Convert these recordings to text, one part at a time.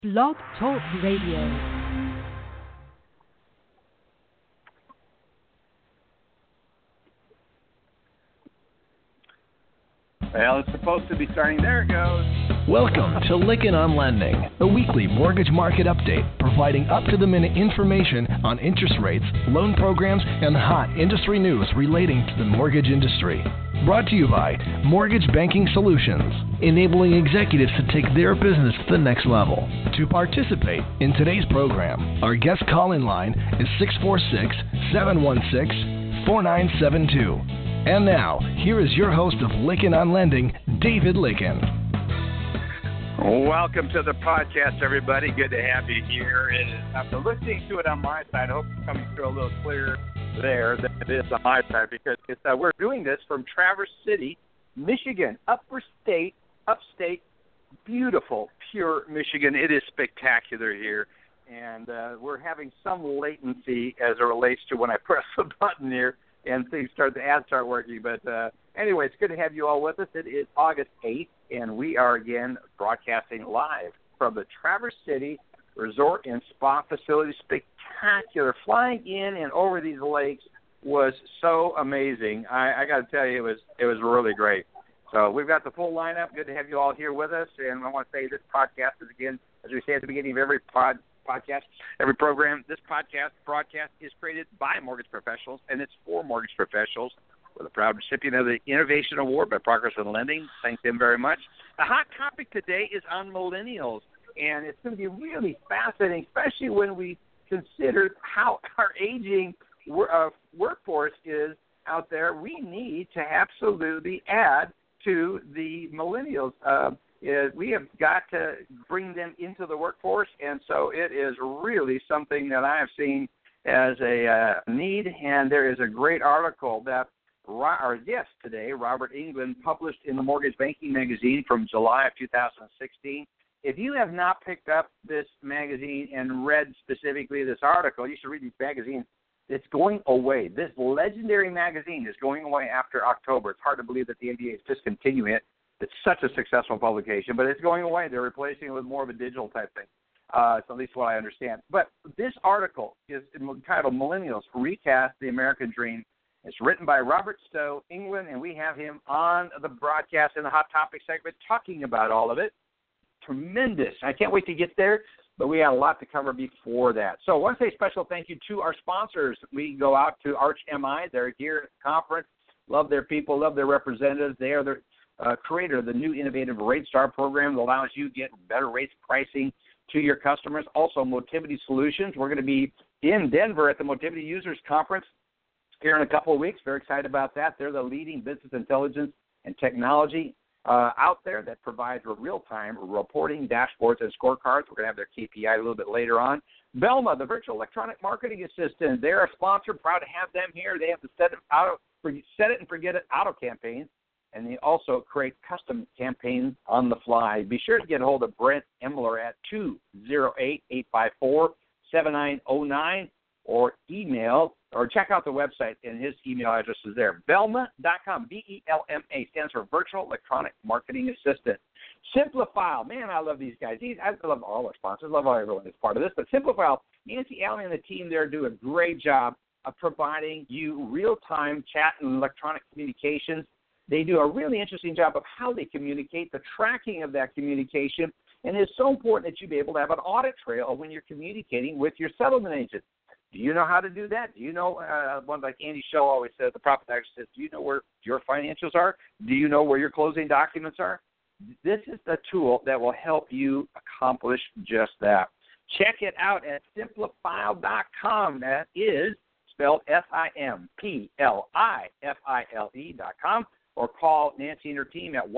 Blog Talk Radio. Well, it's supposed to be starting. There it goes. Welcome to Lykken on Lending, a weekly mortgage market update providing up-to-the-minute information on interest rates, loan programs, and hot industry news relating to the mortgage industry. Brought to you by Mortgage Banking Solutions, enabling executives to take their business to the next level. To participate in today's program, our guest call-in line is 646-716-4972. And now, here is your host of Lykken on Lending, David Lykken. Welcome to the podcast, everybody. Good to have you here. After listening to it on my side, I hope it's coming through a little clearer there than it is on my side, because we're doing this from Traverse City, Michigan, upstate, beautiful, pure Michigan. It is spectacular here, and we're having some latency as it relates to when I press the button here and the ads start working. But anyway, it's good to have you all with us. It is August 8th, and we are again broadcasting live from the Traverse City Resort and Spa Facility. Spectacular. Flying in and over these lakes was so amazing. I got to tell you, it was really great. So we've got the full lineup. Good to have you all here with us. And I want to say this podcast is, again, as we say at the beginning of every podcast, every program, this broadcast is created by mortgage professionals, and it's for mortgage professionals. We're the proud recipient of the Innovation Award by Progress in Lending. Thank them very much. The hot topic today is on millennials, and it's going to be really fascinating, especially when we consider how our aging workforce is out there. We need to absolutely add to the millennials. We have got to bring them into the workforce, and so it is really something that I have seen as a need. And there is a great article that our guest today, Robert England, published in the Mortgage Banking Magazine from July of 2016. If you have not picked up this magazine and read specifically this article, you should read these magazines. It's going away. This legendary magazine is going away after October. It's hard to believe that the NBA is discontinuing it. It's such a successful publication, but it's going away. They're replacing it with more of a digital type thing. It's at least what I understand. But this article is titled Millennials Recast the American Dream. It's written by Robert Stowe England, and we have him on the broadcast in the Hot Topic segment talking about all of it. Tremendous. I can't wait to get there, but we had a lot to cover before that. So I want to say a special thank you to our sponsors. We go out to Arch MI. They're here at the conference. Love their people, love their representatives. They are the creator of the new innovative RateStar program that allows you to get better rates pricing to your customers. Also, Motivity Solutions. We're going to be in Denver at the Motivity Users Conference here in a couple of weeks. Very excited about that. They're the leading business intelligence and technology out there that provides real-time reporting, dashboards, and scorecards. We're going to have their KPI a little bit later on. Velma, the virtual electronic marketing assistant. They're a sponsor. Proud to have them here. They have the set it and forget it auto campaigns, and they also create custom campaigns on the fly. Be sure to get a hold of Brent Emler at 208-854-7909 or email or check out the website, and his email address is there. Velma.com, BELMA, stands for Virtual Electronic Marketing Assistant. Simplifile, man, I love these guys. I love all our sponsors, love everyone that's part of this. But Simplifile, Nancy Allen and the team there do a great job of providing you real-time chat and electronic communications. They do a really interesting job of how they communicate, the tracking of that communication, and it's so important that you be able to have an audit trail when you're communicating with your settlement agent. Do you know how to do that? Do you know, one like Andy Shaw always says, the Profit Actor says, do you know where your financials are? Do you know where your closing documents are? This is the tool that will help you accomplish just that. Check it out at simplifile.com. That is spelled SIMPLIFILE.com, or call Nancy and her team at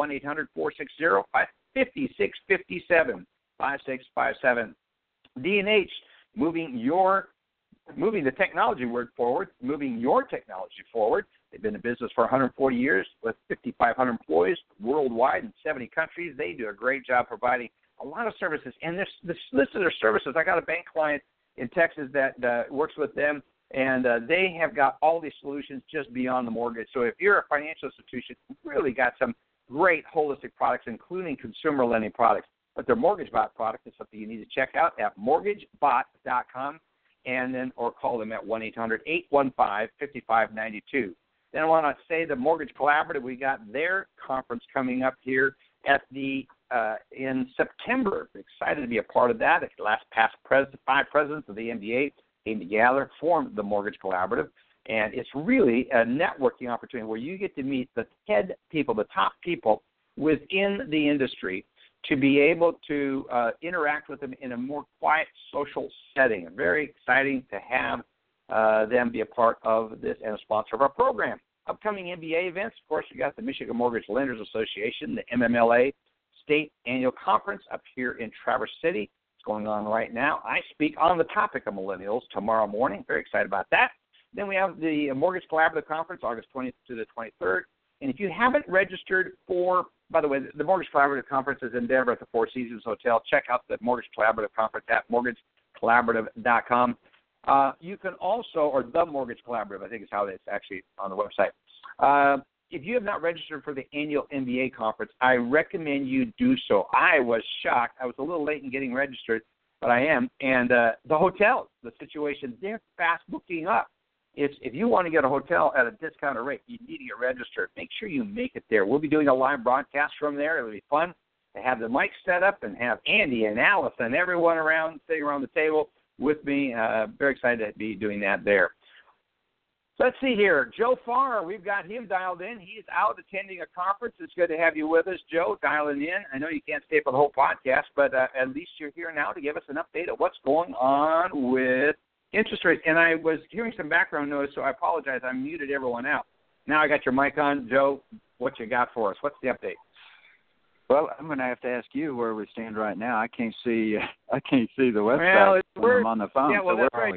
1-800-460-5657, 5657. D&H, moving the technology word forward, moving your technology forward. They've been in business for 140 years with 5,500 employees worldwide in 70 countries. They do a great job providing a lot of services. And this list of their services, I got a bank client in Texas that works with them, and they have got all these solutions just beyond the mortgage. So if you're a financial institution, you've really got some great holistic products, including consumer lending products. but their MortgageBot product is something you need to check out at mortgagebot.com, and then or call them at 1-800-815-5592. Then I want to say the Mortgage Collaborative, we got their conference coming up here at the in September. Excited to be a part of that. The past 5 presidents of the MBA came together, formed the Mortgage Collaborative, and it's really a networking opportunity where you get to meet the head people, the top people within the industry, to be able to interact with them in a more quiet social setting. Very exciting to have them be a part of this and a sponsor of our program. Upcoming MBA events, of course, we got the Michigan Mortgage Lenders Association, the MMLA State Annual Conference up here in Traverse City. It's going on right now. I speak on the topic of millennials tomorrow morning. Very excited about that. Then we have the Mortgage Collaborative Conference, August 20th to the 23rd. And if you haven't registered for, by the way, the Mortgage Collaborative Conference is in Denver at the Four Seasons Hotel. Check out the Mortgage Collaborative Conference at mortgagecollaborative.com. You can also, or the Mortgage Collaborative, I think is how it's actually on the website. If you have not registered for the annual MBA conference, I recommend you do so. I was shocked. I was a little late in getting registered, but I am. And the hotels, the situation, they're fast booking up. If you want to get a hotel at a discounted rate, you need to get registered. Make sure you make it there. We'll be doing a live broadcast from there. It'll be fun to have the mic set up and have Andy and Alice and everyone sitting around the table with me. Very excited to be doing that there. So let's see here. Joe Farr, we've got him dialed in. He's out attending a conference. It's good to have you with us, Joe, dialing in. I know you can't stay for the whole podcast, but at least you're here now to give us an update of what's going on with interest rates. And I was hearing some background noise, so I apologize. I muted everyone out. Now I got your mic on. Joe, what you got for us? What's the update? Well, I'm going to have to ask you where we stand right now. I can't see the website when I'm on the phone. Yeah, well, so that's right.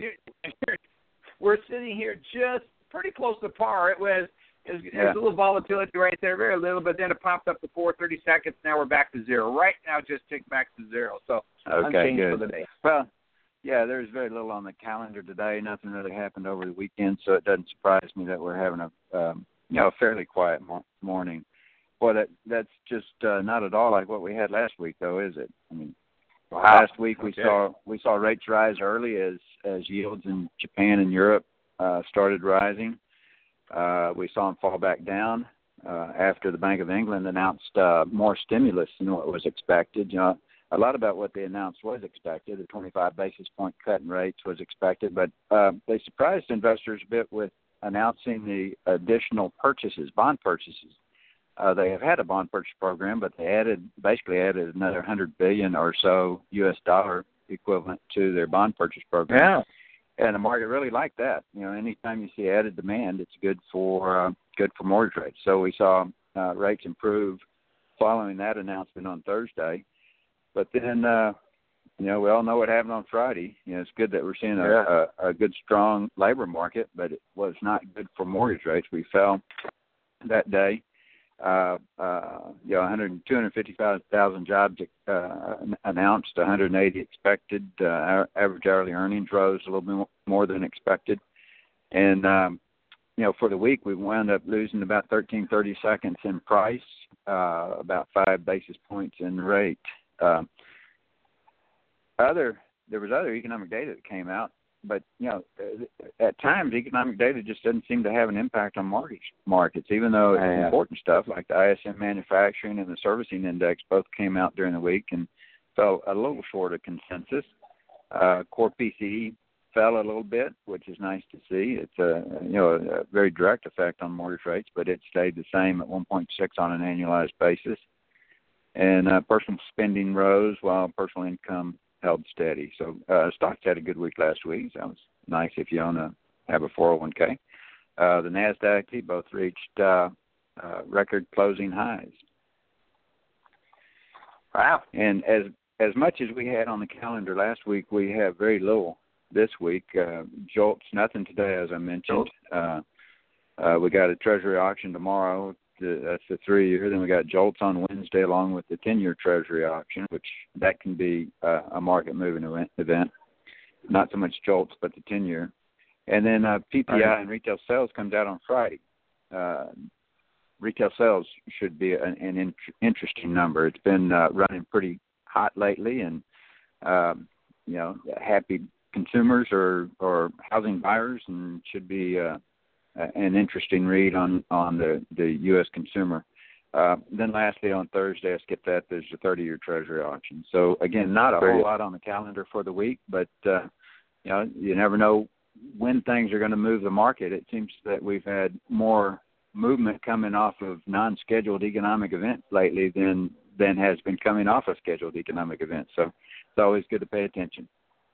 We're sitting here just pretty close to par. There's a little volatility right there, very little, but then it popped up to 4:30 seconds. Now we're back to zero. Right now, just ticked back to zero. So unchanged good for the day. Well, yeah, there's very little on the calendar today. Nothing really happened over the weekend, so it doesn't surprise me that we're having a fairly quiet morning. Well, that's just not at all like what we had last week, though, is it? I mean, last week we saw rates rise early as yields in Japan and Europe started rising. We saw them fall back down after the Bank of England announced more stimulus than what was expected. You know, a lot about what they announced was expected. A 25 basis point cut in rates was expected, but they surprised investors a bit with announcing the additional purchases, bond purchases. They have had a bond purchase program, but they basically added another $100 billion or so U.S. dollar equivalent to their bond purchase program. Yeah. And the market really liked that. You know, anytime you see added demand, it's good for mortgage rates. So we saw rates improve following that announcement on Thursday. But then, we all know what happened on Friday. You know, it's good that we're seeing a good, strong labor market, but it was not good for mortgage rates. We fell that day. 255,000 jobs announced, 180 expected. Average hourly earnings rose a little bit more than expected. And, for the week, we wound up losing about 13.30 seconds in price, about 5 basis points in rate. There was other economic data that came out, but, at times economic data just doesn't seem to have an impact on mortgage markets, even though it's important stuff like the ISM manufacturing and the servicing index both came out during the week and fell a little short of consensus. Core PCE fell a little bit, which is nice to see. It's a very direct effect on mortgage rates, but it stayed the same at 1.6 on an annualized basis. And personal spending rose while personal income held steady. So stocks had a good week last week. So that was nice if you have a 401k. The NASDAQ, they both reached record closing highs. Wow. And as much as we had on the calendar last week, we have very little this week. JOLTS, nothing today, as I mentioned. We got a Treasury auction tomorrow. That's the 3-year. Then we got JOLTS on Wednesday along with the 10-year Treasury auction, which that can be a market-moving event. Not so much JOLTS, but the 10-year. And then PPI and retail sales comes out on Friday. Retail sales should be an interesting number. It's been running pretty hot lately, and happy consumers or housing buyers, and should be an interesting read on the U.S. consumer. Then lastly, on Thursday, I skipped that, there's the 30-year Treasury auction. So, again, not a whole lot on the calendar for the week, but, you never know when things are going to move the market. It seems that we've had more movement coming off of non-scheduled economic events lately than has been coming off of scheduled economic events. So it's always good to pay attention.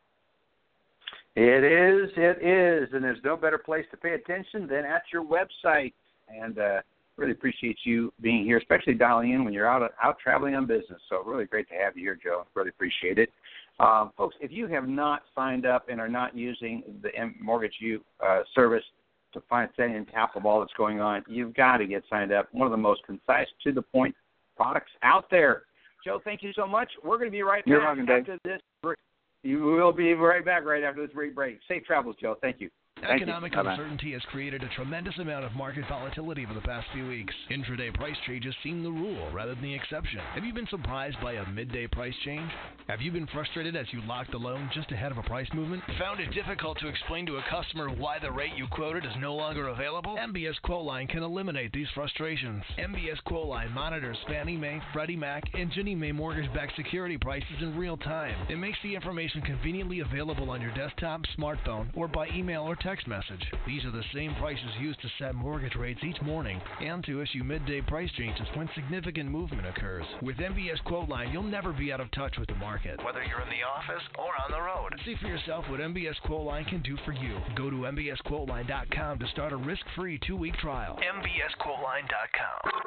It is, and there's no better place to pay attention than at your website. And really appreciate you being here, especially dialing in when you're out traveling on business. So really great to have you here, Joe. Really appreciate it. Folks, if you have not signed up and are not using the Mortgage U service to find setting and tap of all that's going on, you've got to get signed up. One of the most concise, to-the-point products out there. Joe, thank you so much. We're going to be right back after this break. You will be right back right after this brief break. Safe travels, Joe. Thank you. Economic uncertainty has created a tremendous amount of market volatility over the past few weeks. Intraday price changes seem the rule rather than the exception. Have you been surprised by a midday price change? Have you been frustrated as you locked the loan just ahead of a price movement? Found it difficult to explain to a customer why the rate you quoted is no longer available? MBS QuoteLine can eliminate these frustrations. MBS QuoteLine monitors Fannie Mae, Freddie Mac, and Ginnie Mae mortgage-backed security prices in real time. It makes the information conveniently available on your desktop, smartphone, or by email or text message. These are the same prices used to set mortgage rates each morning and to issue midday price changes when significant movement occurs. With MBS QuoteLine, you'll never be out of touch with the market, whether you're in the office or on the road. See for yourself what MBS QuoteLine can do for you. Go to mbsquoteline.com to start a risk-free 2-week trial. mbsquoteline.com.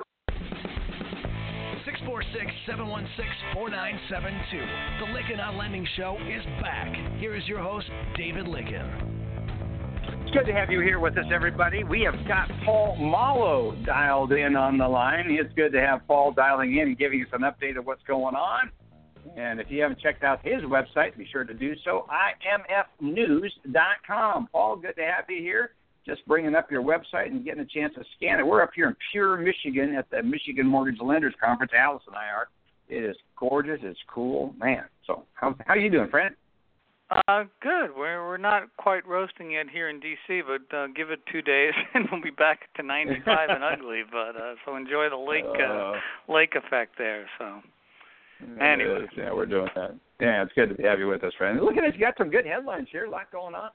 646-716-4972. The Lykken on Lending Show is back. Here is your host, David Lykken. It's good to have you here with us, everybody. We have got Paul Mallow dialed in on the line. It's good to have Paul dialing in and giving us an update of what's going on. And if you haven't checked out his website, be sure to do so, imfnews.com. Paul, good to have you here. Just bringing up your website and getting a chance to scan it. We're up here in Pure, Michigan at the Michigan Mortgage Lenders Conference. Alice and I are. It is gorgeous. It's cool. Man, so how you doing, friend? Good. We're not quite roasting yet here in D.C., but give it 2 days and we'll be back to 95 and ugly. But so enjoy the lake effect there. So anyway, yeah, we're doing that. Yeah, it's good to have you with us, friend. Look at this. You got some good headlines here. A lot going on.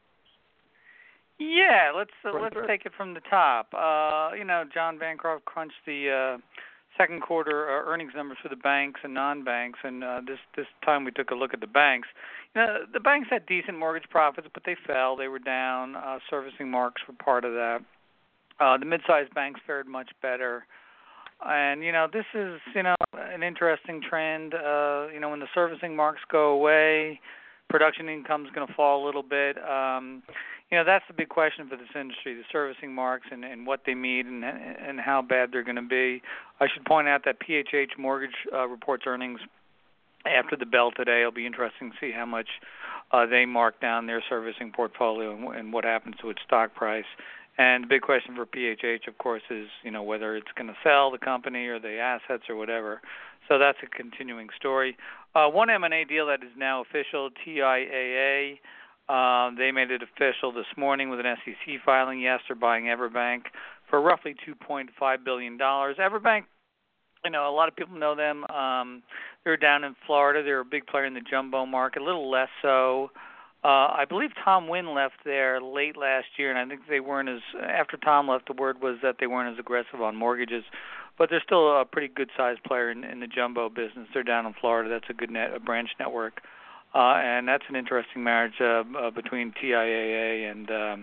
Yeah, let's take it from the top. John Bancroft crunched the second quarter earnings numbers for the banks and non-banks, and this time we took a look at the banks. The banks had decent mortgage profits, but they fell. They were down. Servicing marks were part of that. The mid-sized banks fared much better. And, this is, an interesting trend. When the servicing marks go away, production income is going to fall a little bit. That's the big question for this industry, the servicing marks and what they mean and how bad they're going to be. I should point out that PHH Mortgage reports earnings after the bell today. It'll be interesting to see how much they mark down their servicing portfolio and what happens to its stock price. And the big question for PHH, of course, is, whether it's going to sell the company or the assets or whatever. So that's a continuing story. One M&A deal that is now official, TIAA. They made it official this morning with an SEC filing. Yes, they're buying EverBank for roughly $2.5 billion. EverBank, a lot of people know them. They're down in Florida. They're a big player in the jumbo market, a little less so. I believe Tom Wynn left there late last year, and I think they weren't after Tom left, the word was that they weren't as aggressive on mortgages. But they're still a pretty good-sized player in the jumbo business. They're down in Florida. That's a good a branch network. And that's an interesting marriage between TIAA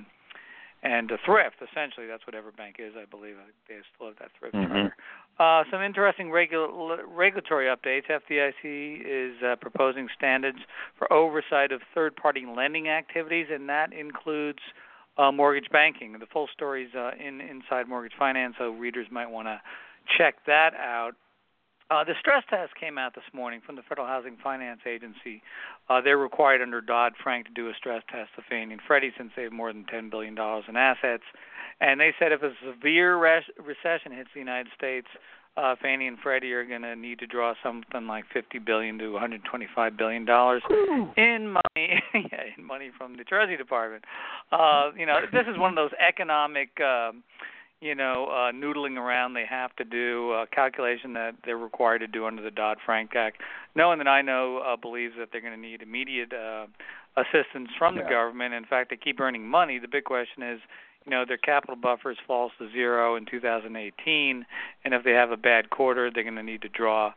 and Thrift. Essentially, that's what EverBank is, I believe. They still have that Thrift charter. Some interesting regulatory updates. FDIC is proposing standards for oversight of third-party lending activities, and that includes mortgage banking. The full story's inside Mortgage Finance, so readers might want to check that out. The stress test came out this morning from the Federal Housing Finance Agency. They're required under Dodd-Frank to do a stress test of Fannie and Freddie since they have more than $10 billion in assets. And they said if a severe recession hits the United States, Fannie and Freddie are going to need to draw something like $50 billion to $125 billion in money, in money from the Treasury Department. This is one of those economic, noodling around they have to do, calculation that they're required to do under the Dodd-Frank Act. No one that I know believes that they're going to need immediate assistance from the government. In fact, they keep earning money. The big question is, their capital buffers falls to zero in 2018, and if they have a bad quarter, they're going to need to draw.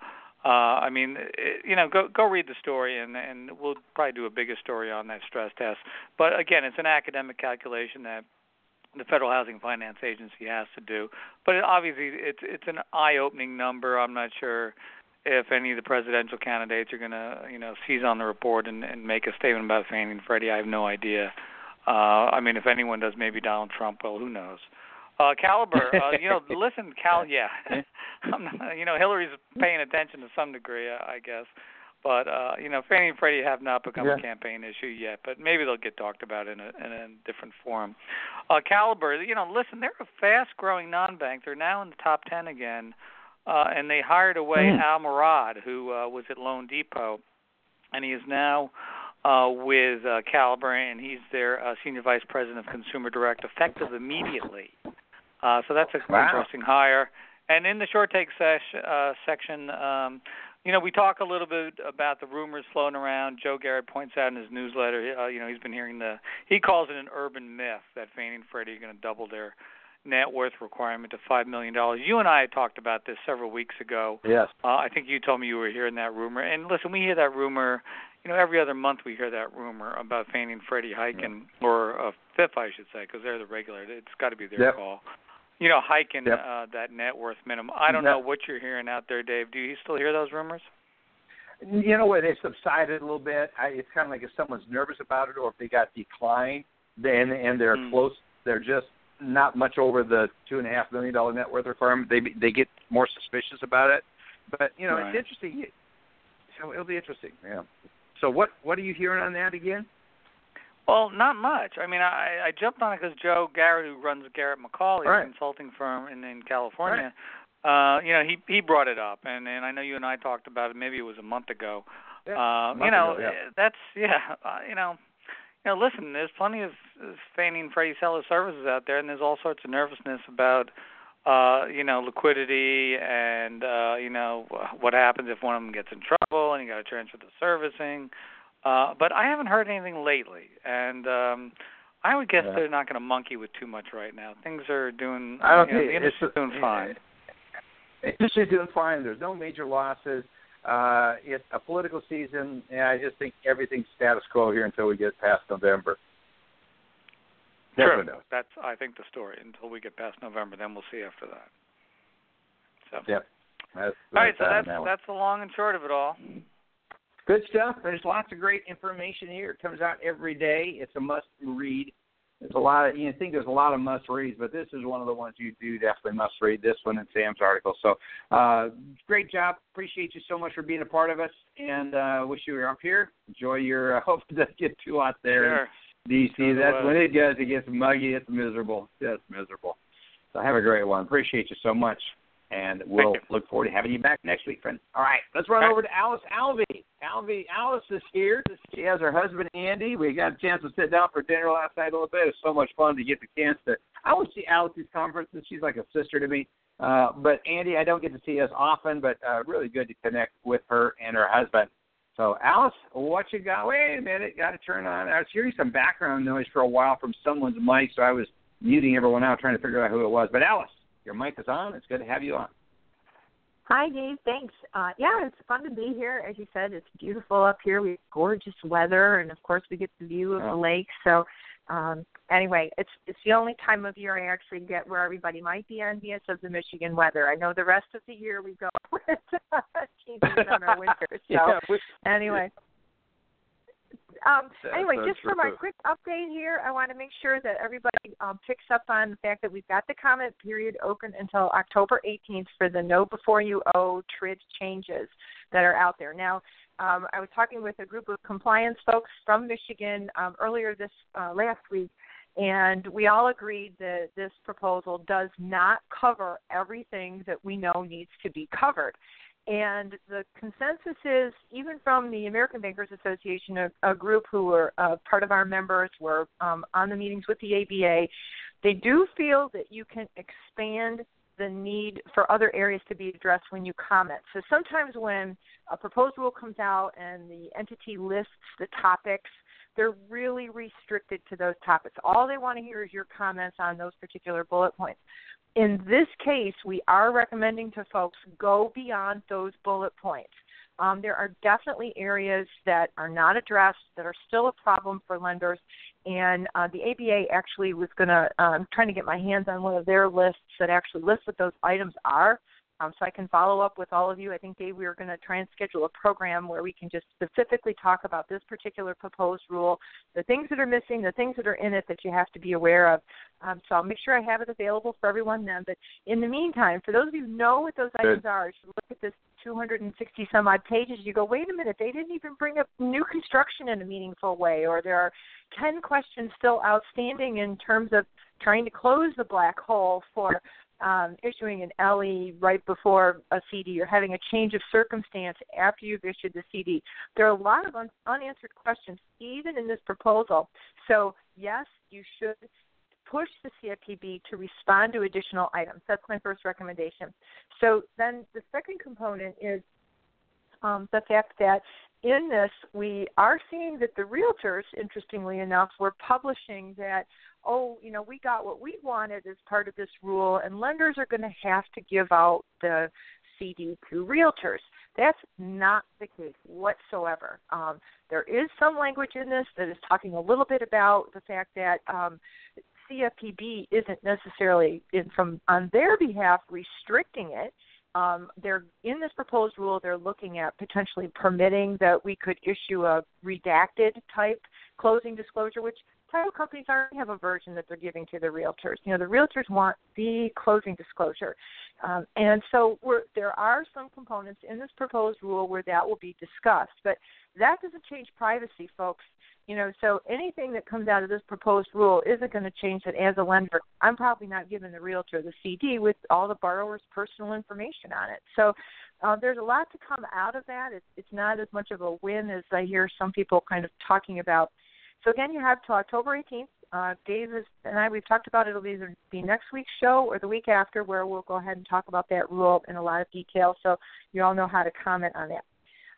Go read the story, and we'll probably do a bigger story on that stress test. But again, it's an academic calculation that the Federal Housing Finance Agency has to do. But obviously, it's an eye-opening number. I'm not sure if any of the presidential candidates are going to, seize on the report and make a statement about Fannie and Freddie. I have no idea. If anyone does, maybe Donald Trump. Well, who knows? Caliber, listen, Hillary's paying attention to some degree, I guess. But, Fannie and Freddie have not become a campaign issue yet, but maybe they'll get talked about in a different forum. Caliber, listen, they're a fast-growing non-bank. They're now in the top 10 again, and they hired away Al Murad, who was at Loan Depot, and he is now with Caliber, and he's their Senior Vice President of Consumer Direct, effective immediately. So that's an interesting hire. And in the short take section, we talk a little bit about the rumors floating around. Joe Garrett points out in his newsletter, he's been hearing he calls it an urban myth that Fannie and Freddie are going to double their net worth requirement to $5 million. You and I had talked about this several weeks ago. Yes. I think you told me you were hearing that rumor. And listen, we hear that rumor, every other month we hear that rumor about Fannie and Freddie hiking, or FIF, I should say, because they're the regulator. It's got to be their call. Hiking that net worth minimum. I don't know what you're hearing out there, Dave. Do you still hear those rumors? You know what? They've subsided a little bit. It's kind of like if someone's nervous about it, or if they got declined, and they're close. They're just not much over the $2.5 million net worth requirement. They get more suspicious about it. But It's interesting. So it'll be interesting. Yeah. So what are you hearing on that again? Well, not much. I jumped on it because Joe Garrett, who runs Garrett McCauley, a consulting firm in California, he brought it up, and I know you and I talked about it. Maybe it was a month ago. Listen, there's plenty of Fannie and Freddie seller services out there, and there's all sorts of nervousness about liquidity and what happens if one of them gets in trouble and you got to transfer the servicing. But I haven't heard anything lately, and I would guess they're not going to monkey with too much right now. Things are doing. The industry's doing fine. The industry's doing fine. There's no major losses. It's a political season, and I just think everything's status quo here until we get past November. Sure. That's, I think, the story. Until we get past November, then we'll see after that. So. Yep. All right, so that's the long and short of it all. Good stuff. There's lots of great information here. It comes out every day. It's a must-read. There's a lot of, think there's a lot of must-reads, but this is one of the ones you do definitely must-read, this one and Sam's article. So great job. Appreciate you so much for being a part of us, and wish you were up here. Enjoy your, hope it doesn't get too hot there in D.C. That's when it does. It gets muggy. It's miserable. Just miserable. So have a great one. Appreciate you so much. And we'll look forward to having you back next week, friend. All right, let's run over to Alice Alvey. Alice is here. She has her husband, Andy. We got a chance to sit down for dinner last night a little bit. It was so much fun to get the chance to. I always see Alice at these conferences. She's like a sister to me. But Andy, I don't get to see as often, but really good to connect with her and her husband. So, Alice, what you got? Wait a minute. Got to turn on. I was hearing some background noise for a while from someone's mic, so I was muting everyone out trying to figure out who it was. But, Alice, your mic is on. It's good to have you on. Hi, Dave. Thanks. It's fun to be here. As you said, it's beautiful up here. We have gorgeous weather, and, of course, we get the view of the lake. So, anyway, it's the only time of year I actually get where everybody might be envious of the Michigan weather. I know the rest of the year we go with TV, summer, winter. So, anyway. Just for my quick update here, I want to make sure that everybody picks up on the fact that we've got the comment period open until October 18th for the Know Before You Owe TRID changes that are out there. Now, I was talking with a group of compliance folks from Michigan earlier this last week, And we all agreed that this proposal does not cover everything that we know needs to be covered. And the consensus is, even from the American Bankers Association, a group who were part of our members, were on the meetings with the ABA, they do feel that you can expand the need for other areas to be addressed when you comment. So sometimes when a proposed rule comes out and the entity lists the topics, they're really restricted to those topics. All they want to hear is your comments on those particular bullet points. In this case, we are recommending to folks go beyond those bullet points. There are definitely areas that are not addressed, that are still a problem for lenders, and the ABA actually was going to, trying to get my hands on one of their lists that actually lists what those items are, so I can follow up with all of you. I think, Dave, we are going to try and schedule a program where we can just specifically talk about this particular proposed rule, the things that are missing, the things that are in it that you have to be aware of. So I'll make sure I have it available for everyone then. But in the meantime, for those of you who know what those items are, as you look at this 260-some-odd pages, you go, wait a minute, they didn't even bring up new construction in a meaningful way, or there are 10 questions still outstanding in terms of trying to close the black hole for issuing an LE right before a CD, or having a change of circumstance after you've issued the CD. There are a lot of unanswered questions, even in this proposal. So, yes, you should push the CFPB to respond to additional items. That's my first recommendation. So then the second component is the fact that in this, we are seeing that the realtors, interestingly enough, were publishing that, we got what we wanted as part of this rule, and lenders are going to have to give out the CD to realtors. That's not the case whatsoever. There is some language in this that is talking a little bit about the fact that CFPB isn't necessarily, on their behalf, restricting it. They're in this proposed rule, they're looking at potentially permitting that we could issue a redacted type closing disclosure, which title companies already have a version that they're giving to the realtors. The realtors want the closing disclosure. And so there are some components in this proposed rule where that will be discussed. But that doesn't change privacy, folks. So anything that comes out of this proposed rule isn't going to change that. As a lender, I'm probably not giving the realtor the CD with all the borrower's personal information on it. So there's a lot to come out of that. It's not as much of a win as I hear some people kind of talking about. So again, you have till October 18th. Dave and I, we've talked about it'll either be next week's show or the week after, where we'll go ahead and talk about that rule in a lot of detail, so you all know how to comment on that.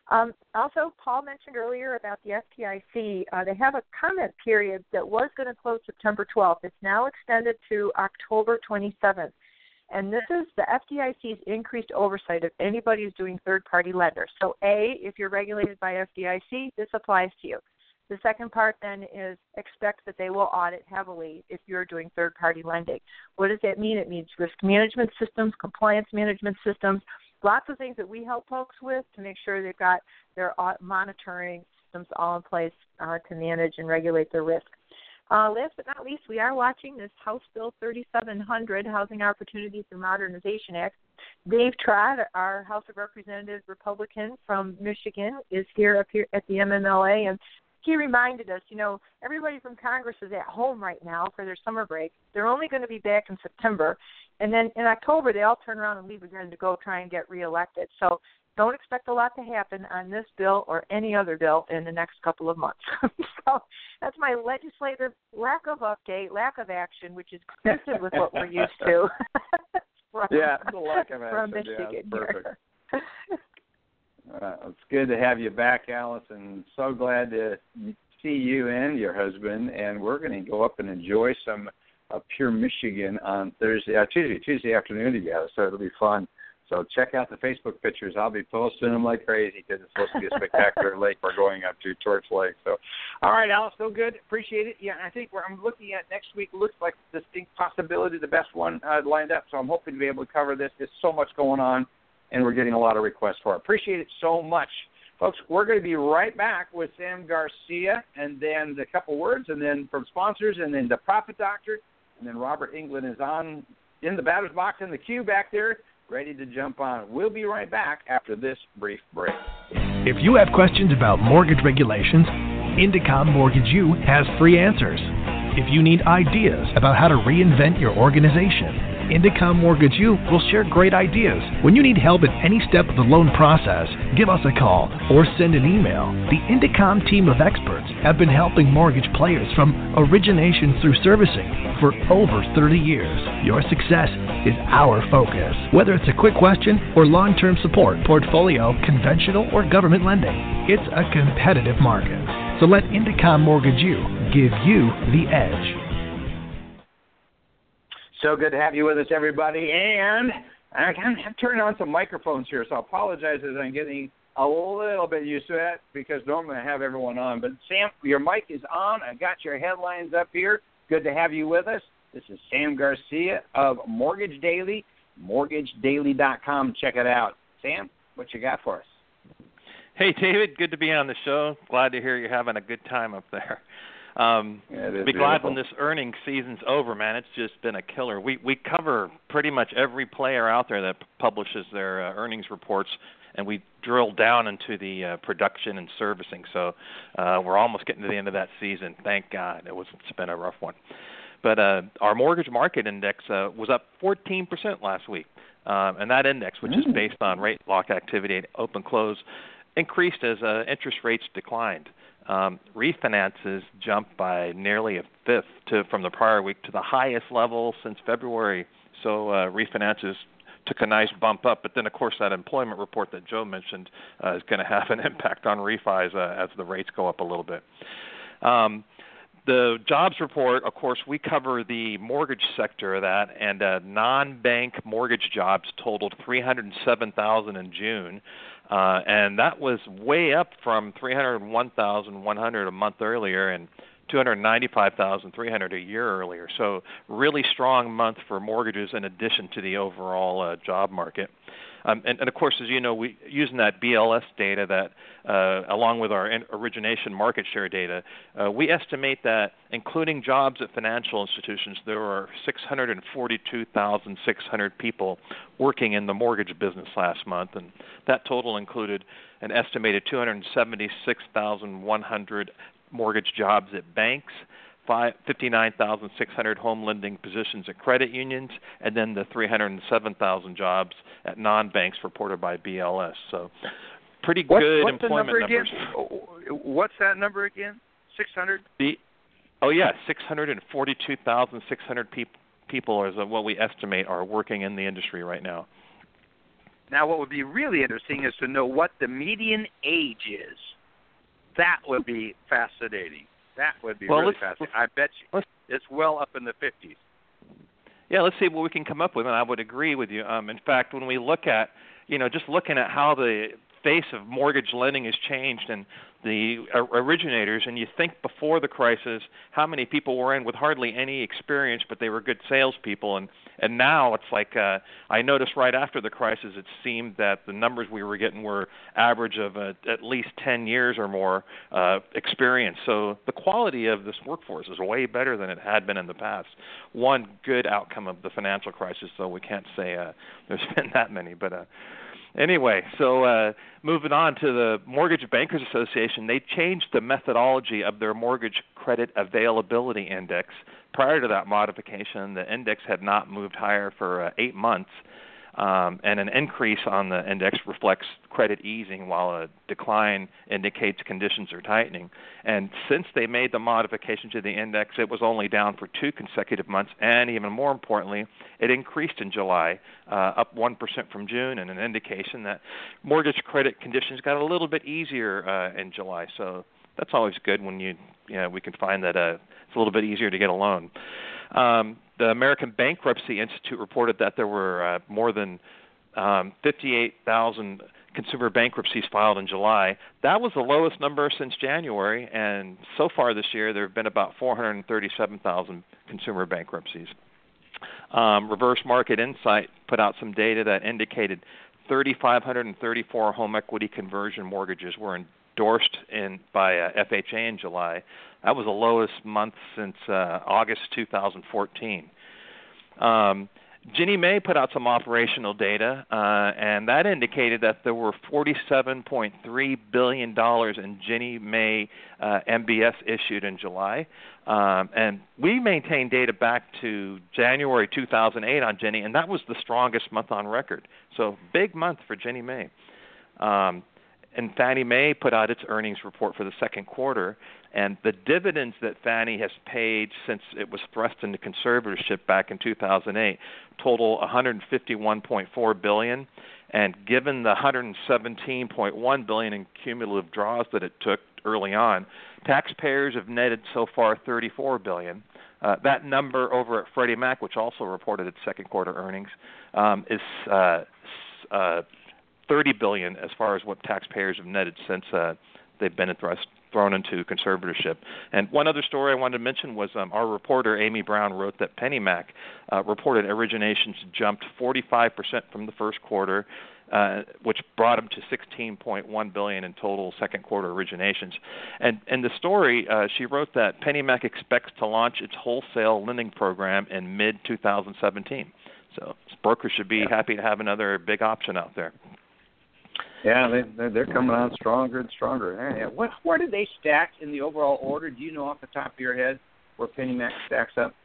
Also, Paul mentioned earlier about the FDIC. They have a comment period that was going to close September 12th. It's now extended to October 27th. And this is the FDIC's increased oversight of anybody who's doing third-party lenders. So, A, if you're regulated by FDIC, this applies to you. The second part then is expect that they will audit heavily if you're doing third-party lending. What does that mean? It means risk management systems, compliance management systems, lots of things that we help folks with to make sure they've got their monitoring systems all in place to manage and regulate their risk. Last but not least, we are watching this House Bill 3700, Housing Opportunities and Modernization Act. Dave Trott, our House of Representatives Republican from Michigan, is here up here at the MMLA, and he reminded us, everybody from Congress is at home right now for their summer break. They're only going to be back in September. And then in October, they all turn around and leave again to go try and get reelected. So don't expect a lot to happen on this bill or any other bill in the next couple of months. So that's my legislative lack of update, lack of action, which is consistent with what we're used to. The lack of action. From Michigan. Perfect. It's good to have you back, Alice, and so glad to see you and your husband. And we're going to go up and enjoy some Pure Michigan on Tuesday afternoon together, so it'll be fun. So check out the Facebook pictures. I'll be posting them like crazy because it's supposed to be a spectacular lake we're going up to, Torch Lake. So, all right, Alice, so good. Appreciate it. Yeah, I think I'm looking at next week looks like a distinct possibility, the best one lined up. So I'm hoping to be able to cover this. There's so much going on, and we're getting a lot of requests for it. Appreciate it so much. Folks, we're going to be right back with Sam Garcia, and then a couple words, and then from sponsors, and then the Profit Doctor, and then Robert England is on in the batter's box in the queue back there, ready to jump on. We'll be right back after this brief break. If you have questions about mortgage regulations, Indicom Mortgage U has free answers. If you need ideas about how to reinvent your organization, Indicom Mortgage U will share great ideas. When you need help at any step of the loan process, give us a call or send an email. The Indicom team of experts have been helping mortgage players from origination through servicing for over 30 years. Your success is our focus. Whether it's a quick question or long-term support, portfolio, conventional, or government lending, it's a competitive market. So let Indicom Mortgage U give you the edge. So good to have you with us, everybody. And I kind of turned on some microphones here, so I apologize as I'm getting a little bit used to that because normally I have everyone on. But, Sam, your mic is on. I got your headlines up here. Good to have you with us. This is Sam Garcia of Mortgage Daily, mortgagedaily.com. Check it out. Sam, what you got for us? Hey, David. Good to be on the show. Glad to hear you're having a good time up there. Be glad when this earnings season's over, man. It's just been a killer. We cover pretty much every player out there that publishes their earnings reports, and we drill down into the production and servicing. So we're almost getting to the end of that season. Thank God. It's been a rough one. But our mortgage market index was up 14% last week, and that index, which is based on rate lock activity at open close, increased as interest rates declined. Refinances jumped by nearly a fifth from the prior week to the highest level since February. So refinances took a nice bump up. But then, of course, that employment report that Joe mentioned is going to have an impact on refis as the rates go up a little bit. The jobs report, of course, we cover the mortgage sector of that, and non-bank mortgage jobs totaled 307,000 in June. And that was way up from 301,100 a month earlier and 295,300 a year earlier. So really strong month for mortgages in addition to the overall job market. And of course, as you know, we using that BLS data that, along with our origination market share data, we estimate that including jobs at financial institutions, there are 642,600 people working in the mortgage business last month, and that total included an estimated 276,100 mortgage jobs at banks, 59,600 home lending positions at credit unions, and then the 307,000 jobs at non-banks reported by BLS. So pretty good employment numbers. What's that number again? 600? 642,600 people is what we estimate are working in the industry right now. Now, what would be really interesting is to know what the median age is. That would be fascinating. That would be really fascinating. I bet you it's well up in the 50s. Yeah, let's see what we can come up with, and I would agree with you. In fact, when we look at, just looking at how the face of mortgage lending has changed and the originators, and you think before the crisis how many people were in with hardly any experience, but they were good salespeople, and now it's like I noticed right after the crisis, it seemed that the numbers we were getting were average of at least 10 years or more experience. So the quality of this workforce is way better than it had been in the past. One good outcome of the financial crisis, though we can't say there's been that many, but anyway, so moving on to the Mortgage Bankers Association, they changed the methodology of their mortgage credit availability index. Prior to that modification, the index had not moved higher for 8 months, and an increase on the index reflects credit easing while a decline indicates conditions are tightening. And since they made the modification to the index, it was only down for 2 consecutive months, and even more importantly, it increased in July, up 1% from June, and an indication that mortgage credit conditions got a little bit easier in July. So that's always good when we can find that it's a little bit easier to get a loan. The American Bankruptcy Institute reported that there were more than 58,000 consumer bankruptcies filed in July. That was the lowest number since January, and so far this year there have been about 437,000 consumer bankruptcies. Reverse Market Insight put out some data that indicated 3,534 home equity conversion mortgages were endorsed by FHA in July. That was the lowest month since August 2014. Ginnie Mae put out some operational data, and that indicated that there were $47.3 billion in Ginnie Mae MBS issued in July. And we maintained data back to January 2008 on Ginnie, and that was the strongest month on record. So big month for Ginnie Mae. And Fannie Mae put out its earnings report for the second quarter, and the dividends that Fannie has paid since it was thrust into conservatorship back in 2008 total $151.4 billion, and given the $117.1 billion in cumulative draws that it took early on, taxpayers have netted so far $34 billion. That number over at Freddie Mac, which also reported its second quarter earnings, is $30 billion as far as what taxpayers have netted since they've been thrown into conservatorship. And one other story I wanted to mention was our reporter, Amy Brown, wrote that PennyMac reported originations jumped 45% from the first quarter, which brought them to $16.1 billion in total second quarter originations. And in the story, she wrote that PennyMac expects to launch its wholesale lending program in mid-2017. So brokers should be happy to have another big option out there. Yeah, they're coming on stronger and stronger. Where did they stack in the overall order? Do you know off the top of your head where PennyMac stacks up?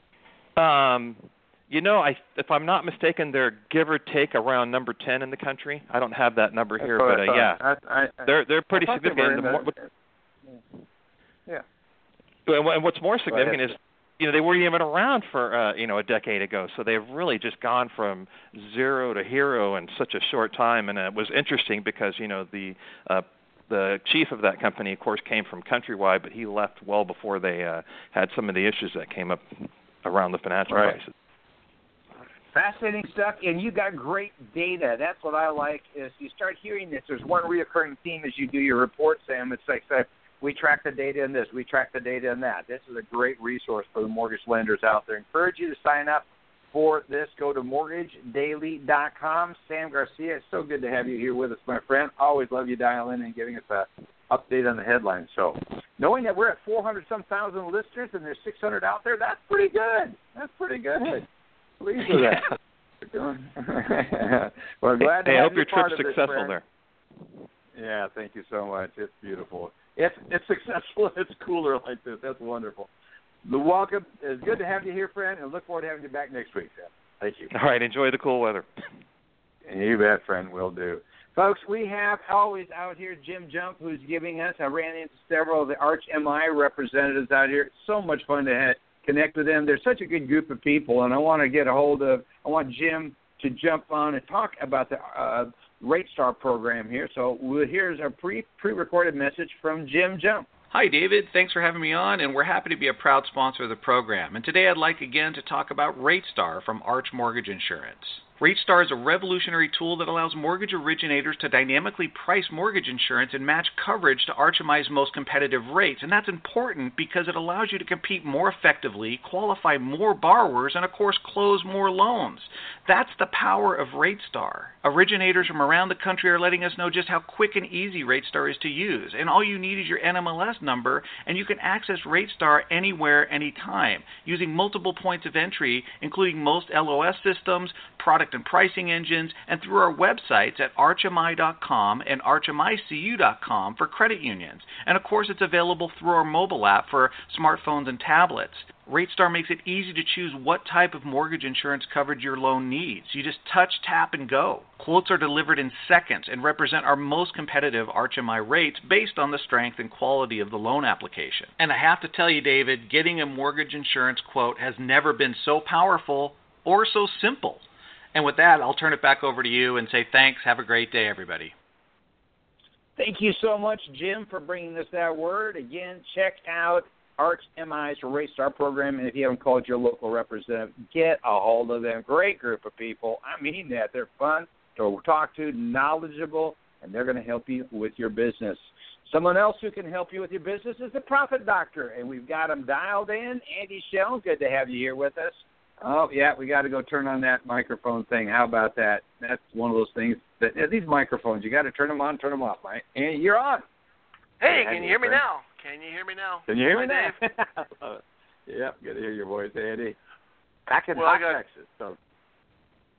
If I'm not mistaken, they're give or take around number 10 in the country. I don't have that number here, but they're pretty significant. Yeah. And what's more significant is, they weren't even around for a decade ago, so they've really just gone from zero to hero in such a short time. And it was interesting because the chief of that company, of course, came from Countrywide, but he left well before they had some of the issues that came up around the financial crisis. Fascinating stuff, and you got great data. That's what I like. Is you start hearing this. There's one reoccurring theme as you do your report, Sam. It's like we track the data in this, we track the data in that. This is a great resource for the mortgage lenders out there. Encourage you to sign up for this. Go to mortgagedaily.com. Sam Garcia, it's so good to have you here with us, my friend. Always love you dialing in and giving us an update on the headlines. So knowing that we're at 400-some thousand listeners and there's 600 out there, that's pretty good. Pleased with that. Well, glad to have I hope you your trip's successful there. there. Yeah, thank you so much. It's beautiful. It's successful. It's cooler like this. That's wonderful. Welcome. It's good to have you here, friend, and look forward to having you back next week, Sam. Thank you. All right. Enjoy the cool weather. You bet, friend. Will do. Folks, we have always out here Jim Jump, who's giving us. I ran into several of the Arch MI representatives out here. It's so much fun to connect with them. They're such a good group of people, and I want Jim to jump on and talk about the RateStar program here. So here's a pre-recorded message from Jim Jump. Hi, David. Thanks for having me on, and we're happy to be a proud sponsor of the program. And today I'd like again to talk about RateStar from Arch Mortgage Insurance. RateStar is a revolutionary tool that allows mortgage originators to dynamically price mortgage insurance and match coverage to Arch MI's most competitive rates. And that's important because it allows you to compete more effectively, qualify more borrowers, and, of course, close more loans. That's the power of RateStar. Originators from around the country are letting us know just how quick and easy RateStar is to use. And all you need is your NMLS number, and you can access RateStar anywhere, anytime, using multiple points of entry, including most LOS systems, product and pricing engines, and through our websites at archmi.com and archmicu.com for credit unions. And of course, it's available through our mobile app for smartphones and tablets. RateStar makes it easy to choose what type of mortgage insurance coverage your loan needs. You just touch, tap, and go. Quotes are delivered in seconds and represent our most competitive Arch MI rates based on the strength and quality of the loan application. And I have to tell you, David, getting a mortgage insurance quote has never been so powerful or so simple. And with that, I'll turn it back over to you and say thanks. Have a great day, everybody. Thank you so much, Jim, for bringing us that word. Again, check out Arch MI's RateStar program, and if you haven't called your local representative, get a hold of them. Great group of people. I mean that. They're fun to talk to, knowledgeable, and they're going to help you with your business. Someone else who can help you with your business is the Profit Doctor, and we've got him dialed in. Andy Shell, good to have you here with us. Oh, yeah, we got to go turn on that microphone thing. How about that? That's one of those things that these microphones, you got to turn them on, turn them off, right? And you're on. Hey, can you hear me now? Can you hear me now? Can you hear me now? Yep, good to hear your voice, Andy. Back in Texas. So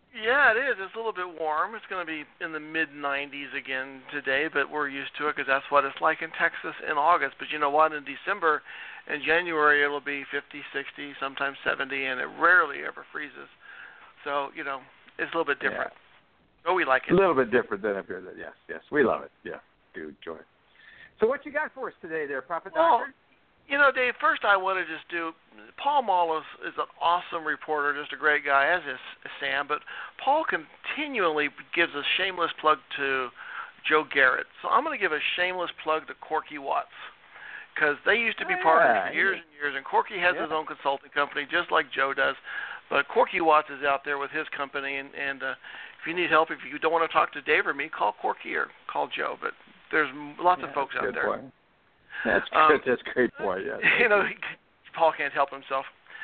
Yeah, it is. It's a little bit warm. It's going to be in the mid-90s again today, but we're used to it because that's what it's like in Texas in August. But you know what? In December and January, it'll be 50, 60, sometimes 70, and it rarely ever freezes. So, you know, it's a little bit different. Yeah. Oh, we like it. A little bit different than up here. Yes. We love it. Yeah, do enjoy it. So what you got for us today there, Prophet Doctor? You know, Dave, first I want to just do, Paul Mall is an awesome reporter, just a great guy, as is Sam, but Paul continually gives a shameless plug to Joe Garrett. So I'm going to give a shameless plug to Corky Watts, because they used to be partners for years and years, and Corky has his own consulting company, just like Joe does. But Corky Watts is out there with his company, and if you need help, if you don't want to talk to Dave or me, call Corky or call Joe, but there's lots of folks out there. Point. That's good. That's a great point. Yeah. You know, Paul can't help himself.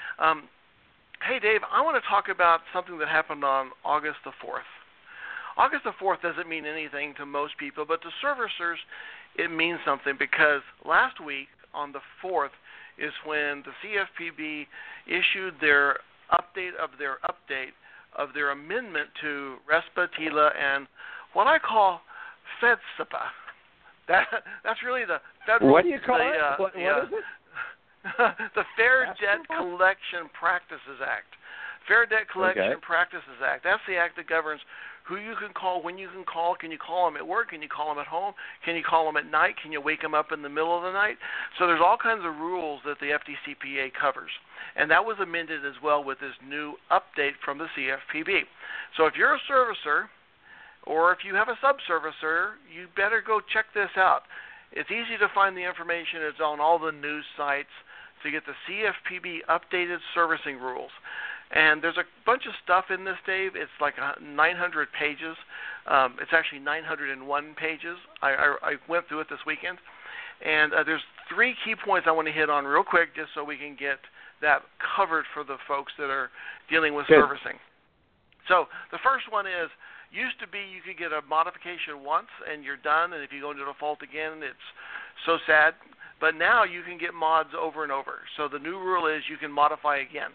Hey, Dave, I want to talk about something that happened on August the 4th. August the 4th doesn't mean anything to most people, but to servicers, it means something because last week on the 4th is when the CFPB issued their update of their amendment to RESPA, TILA, and what I call FEDSPA. That's really the federal. What do you call it? What is it? The Fair Debt Collection Practices Act. Fair Debt Collection Practices Act. That's the act that governs who you can call, when you can call. Can you call them at work? Can you call them at home? Can you call them at night? Can you wake them up in the middle of the night? So there's all kinds of rules that the FDCPA covers. And that was amended as well with this new update from the CFPB. So if you're a servicer, or if you have a sub-servicer, you better go check this out. It's easy to find the information. It's on all the news sites. So you get the CFPB updated servicing rules. And there's a bunch of stuff in this, Dave. It's like 900 pages. It's actually 901 pages. I went through it this weekend. And there's 3 key points I want to hit on real quick just so we can get that covered for the folks that are dealing with servicing. So the first one is, used to be you could get a modification once and you're done, and if you go into default again, it's so sad. But now you can get mods over and over. So the new rule is you can modify again.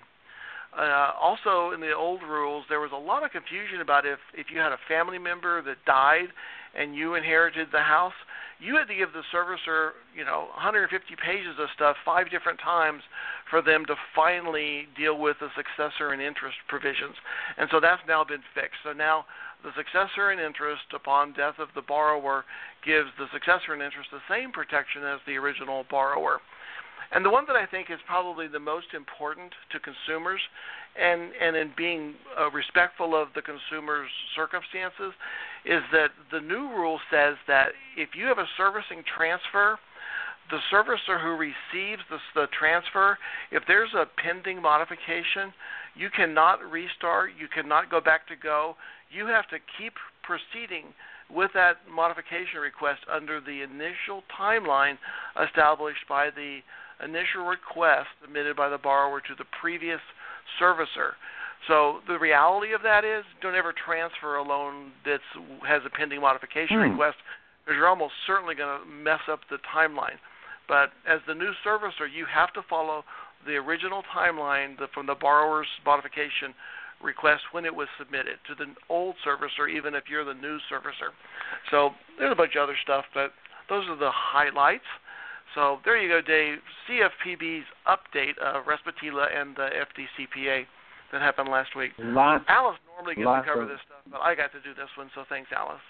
Also, in the old rules, there was a lot of confusion about if you had a family member that died and you inherited the house, you had to give the servicer, 150 pages of stuff 5 different times for them to finally deal with the successor and interest provisions. And so that's now been fixed. So now the successor and interest upon death of the borrower gives the successor and interest the same protection as the original borrower. And the one that I think is probably the most important to consumers and in being respectful of the consumer's circumstances is that the new rule says that if you have a servicing transfer, the servicer who receives the transfer, if there's a pending modification, you cannot restart, you cannot go back to go. You have to keep proceeding with that modification request under the initial timeline established by the initial request submitted by the borrower to the previous servicer. So the reality of that is don't ever transfer a loan that has a pending modification request, because you're almost certainly going to mess up the timeline. But as the new servicer, you have to follow the original timeline from the borrower's modification request when it was submitted to the old servicer, even if you're the new servicer. So there's a bunch of other stuff, but those are the highlights. So there you go, Dave. CFPB's update of RESPA, TILA, and the FDCPA that happened last week. Alice normally gets to cover this stuff, but I got to do this one, so thanks, Alice.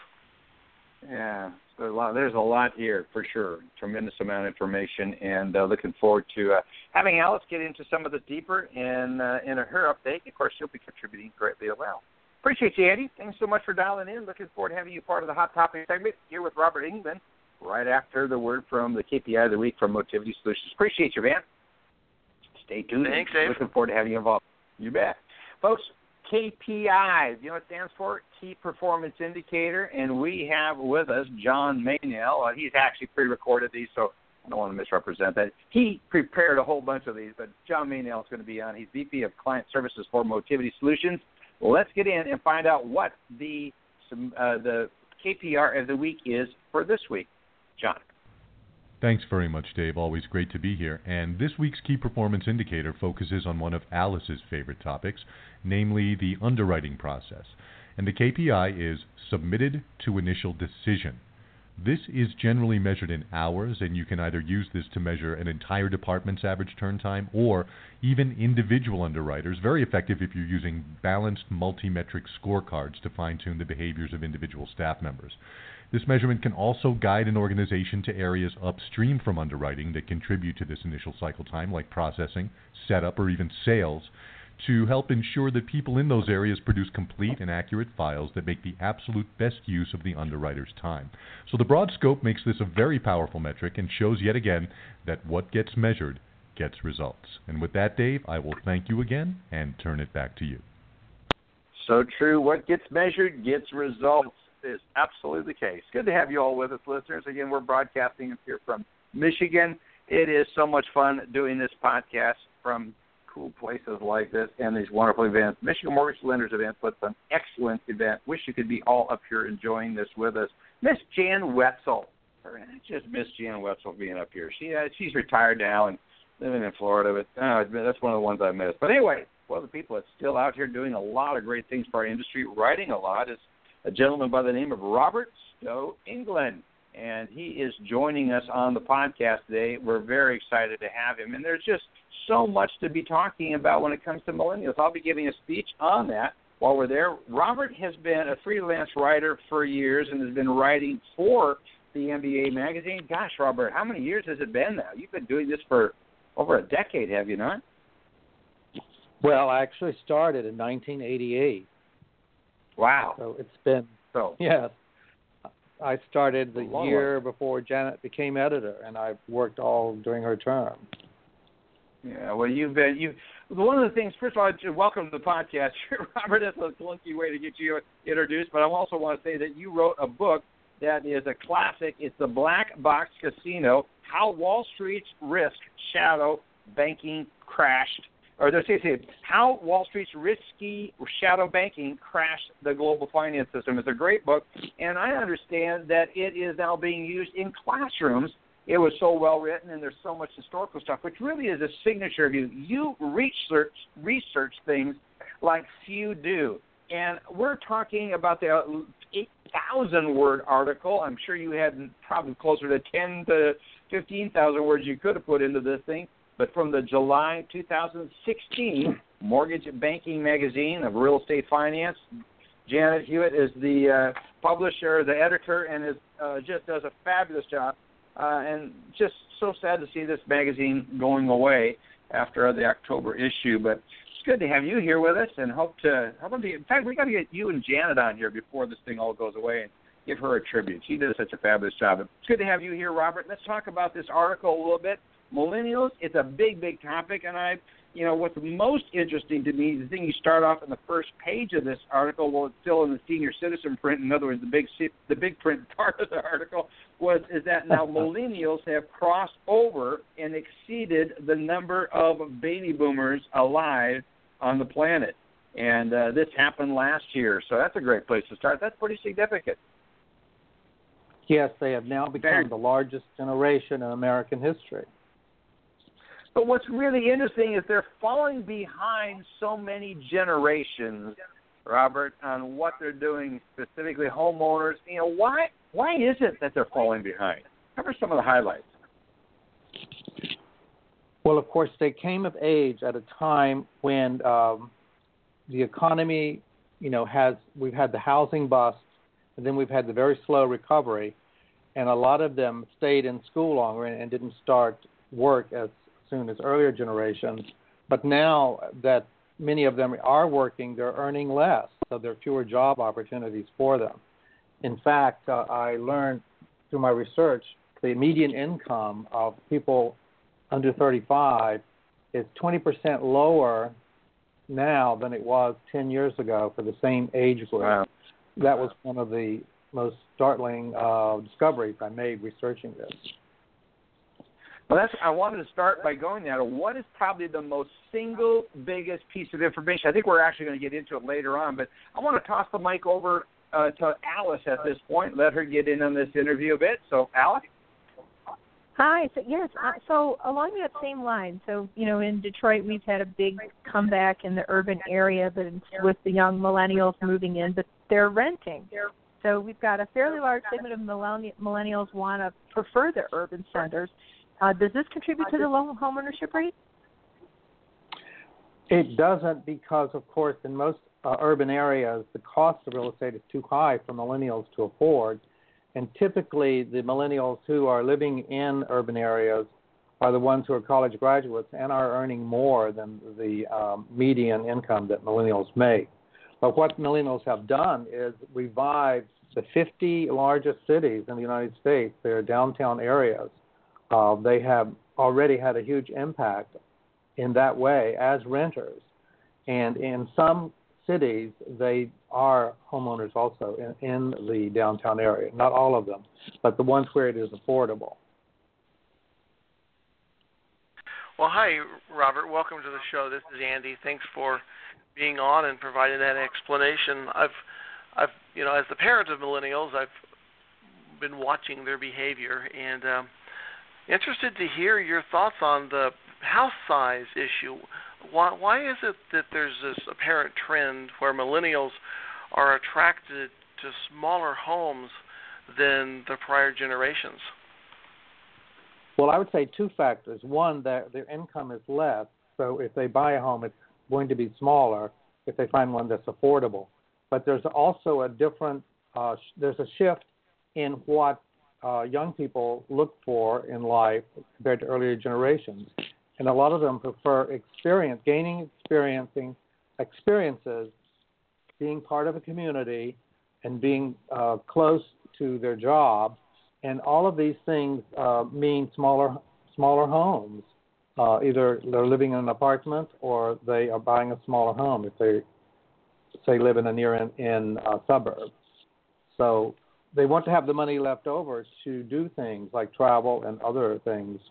Yeah, there's a lot here for sure. Tremendous amount of information, and looking forward to having Alice get into some of this deeper in her update. Of course, she'll be contributing greatly as well. Appreciate you, Andy. Thanks so much for dialing in. Looking forward to having you part of the Hot Topic segment here with Robert England right after the word from the KPI of the week from Motivity Solutions. Appreciate you, man. Stay tuned. Thanks, Dave. Looking forward to having you involved. You bet. Folks, KPI, you know what it stands for? Key Performance Indicator, and we have with us John Maynell. He's actually pre-recorded these, so I don't want to misrepresent that. He prepared a whole bunch of these, but John Maynell is going to be on. He's VP of Client Services for Motivity Solutions. Well, let's get in and find out what the KPR of the week is for this week. John. Thanks very much, Dave. Always great to be here. And this week's key performance indicator focuses on one of Alice's favorite topics, namely the underwriting process. And the KPI is submitted to initial decision. This is generally measured in hours, and you can either use this to measure an entire department's average turn time or even individual underwriters. Very effective if you're using balanced multi-metric scorecards to fine-tune the behaviors of individual staff members. This measurement can also guide an organization to areas upstream from underwriting that contribute to this initial cycle time, like processing, setup, or even sales, to help ensure that people in those areas produce complete and accurate files that make the absolute best use of the underwriter's time. So the broad scope makes this a very powerful metric and shows yet again that what gets measured gets results. And with that, Dave, I will thank you again and turn it back to you. So true. What gets measured gets results. Is absolutely the case. Good to have you all with us, listeners. Again, we're broadcasting here from Michigan. It is so much fun doing this podcast from cool places like this and these wonderful events. Michigan Mortgage Lenders event puts an excellent event. Wish you could be all up here enjoying this with us. Miss Jan Wetzel. I just miss Jan Wetzel being up here. She's retired now and living in Florida, but that's one of the ones I miss. But anyway, one of the people that's still out here doing a lot of great things for our industry, writing a lot, is a gentleman by the name of Robert Stowe England, and he is joining us on the podcast today. We're very excited to have him, and there's just so much to be talking about when it comes to millennials. I'll be giving a speech on that while we're there. Robert has been a freelance writer for years and has been writing for the MBA magazine. Gosh, Robert, how many years has it been now? You've been doing this for over a decade, have you not? Well, I actually started in 1988. Wow. So it's been, yes. I started the year before Janet became editor, and I've worked all during her term. Yeah, well, one of the things, first of all, welcome to the podcast. Robert, that's a clunky way to get you introduced, but I also want to say that you wrote a book that is a classic. It's The Black Box Casino, How Wall Street's Risk Shadow Banking Crashed. Or they say How Wall Street's Risky Shadow Banking Crashed the Global Finance System. It's a great book, and I understand that it is now being used in classrooms. It was so well written, and there's so much historical stuff, which really is a signature of you. You research things like few do, and we're talking about the 8,000-word article. I'm sure you had probably closer to 10 to 15,000 words you could have put into this thing. But from the July 2016 Mortgage Banking Magazine of Real Estate Finance, Janet Hewitt is the publisher, the editor, and just does a fabulous job. And just so sad to see this magazine going away after the October issue. But it's good to have you here with us, and in fact, we got to get you and Janet on here before this thing all goes away and give her a tribute. She did such a fabulous job. It's good to have you here, Robert. Let's talk about this article a little bit. Millennials, it's a big, big topic, and what's most interesting to me is the thing you start off in the first page of this article, well, it's still in the senior citizen print. In other words, the big print part of the article is that now millennials have crossed over and exceeded the number of baby boomers alive on the planet, and this happened last year. So that's a great place to start. That's pretty significant. Yes, they have now become the largest generation in American history. But what's really interesting is they're falling behind so many generations, Robert, on what they're doing, specifically homeowners. Why is it that they're falling behind? Cover some of the highlights. Well, of course, they came of age at a time when the economy, we've had the housing bust, and then we've had the very slow recovery, and a lot of them stayed in school longer and didn't start work as soon as earlier generations. But now that many of them are working, they're earning less, so there are fewer job opportunities for them. In fact, I learned through my research the median income of people under 35 is 20% lower now than it was 10 years ago for the same age group. Wow. That was one of the most startling discoveries I made researching this. Well, I wanted to start by going there. What is probably the most single biggest piece of information? I think we're actually going to get into it later on, but I want to toss the mic over to Alice at this point, let her get in on this interview a bit. So, Alice? Hi. So yes. So along that same line. So in Detroit, we've had a big comeback in the urban area, but it's with the young millennials moving in, but they're renting. So we've got a fairly large segment of millennials prefer the urban centers. Does this contribute to the low homeownership rate? It doesn't, because, of course, in most urban areas, the cost of real estate is too high for millennials to afford. And typically, the millennials who are living in urban areas are the ones who are college graduates and are earning more than the median income that millennials make. But what millennials have done is revived the 50 largest cities in the United States, their downtown areas. They have already had a huge impact in that way as renters. And in some cities, they are homeowners also in the downtown area. Not all of them, but the ones where it is affordable. Well, hi, Robert. Welcome to the show. This is Andy. Thanks for being on and providing that explanation. I've as the parent of millennials, I've been watching their behavior and interested to hear your thoughts on the house size issue. Why is it that there's this apparent trend where millennials are attracted to smaller homes than the prior generations? Well, I would say two factors. One, that their income is less, so if they buy a home, it's going to be smaller if they find one that's affordable. But there's also a different, there's a shift in what young people look for in life compared to earlier generations. And a lot of them prefer gaining experiences, being part of a community, and being close to their job. And all of these things mean smaller homes. Either they're living in an apartment or they are buying a smaller home if they, say, live in a suburb. So they want to have the money left over to do things like travel and other things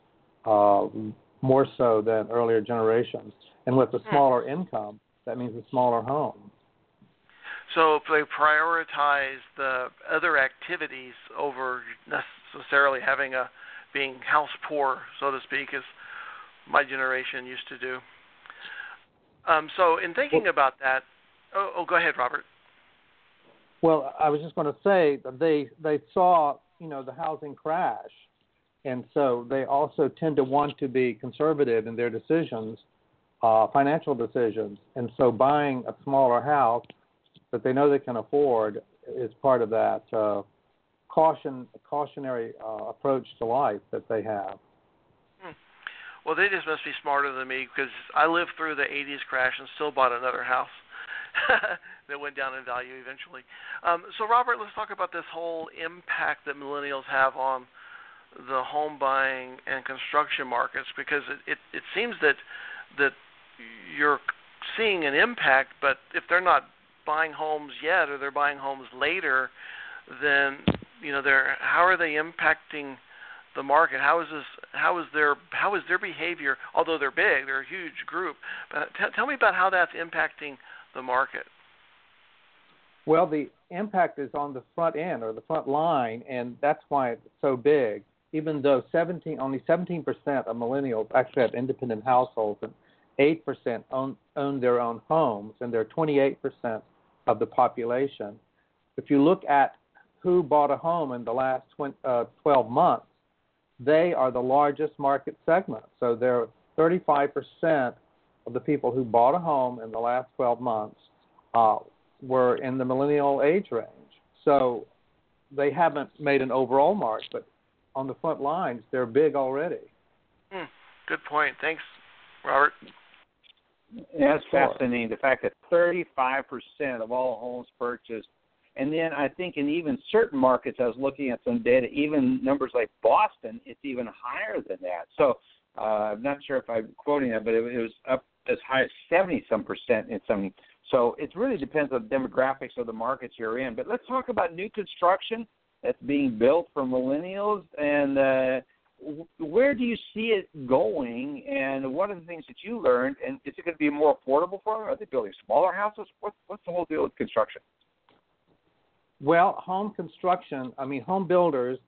more so than earlier generations. And with a smaller income, that means a smaller home. So if they prioritize the other activities over necessarily being house poor, so to speak, as my generation used to do. So in thinking about that, go ahead, Robert. Well, I was just going to say that they saw, the housing crash, and so they also tend to want to be conservative in their decisions, financial decisions. And so buying a smaller house that they know they can afford is part of that cautionary approach to life that they have. Well, they just must be smarter than me, because I lived through the 80s crash and still bought another house that went down in value eventually. So, Robert, let's talk about this whole impact that millennials have on the home buying and construction markets, because it seems that you're seeing an impact, but if they're not buying homes yet or they're buying homes later, then how are they impacting the market? How is their behavior? Although they're big, they're a huge group. But tell me about how that's impacting the market. Well, the impact is on the front end or the front line, and that's why it's so big. Even though only 17% of millennials actually have independent households, and 8% own their own homes, and they're 28% of the population. If you look at who bought a home in the last 12 months, they are the largest market segment. So they're 35% of the people who bought a home in the last 12 months were in the millennial age range. So they haven't made an overall mark, but on the front lines, they're big already. Good point. Thanks, Robert. Yeah, that's fascinating. The fact that 35% of all homes purchased, and then I think in even certain markets, I was looking at some data, even numbers like Boston, it's even higher than that. So I'm not sure if I'm quoting that, but it was up as high as 70-some% in some. So it really depends on the demographics of the markets you're in. But let's talk about new construction that's being built for millennials, and where do you see it going, and what are the things that you learned, and is it going to be more affordable for them? Are they building smaller houses? What's the whole deal with construction? Well, home builders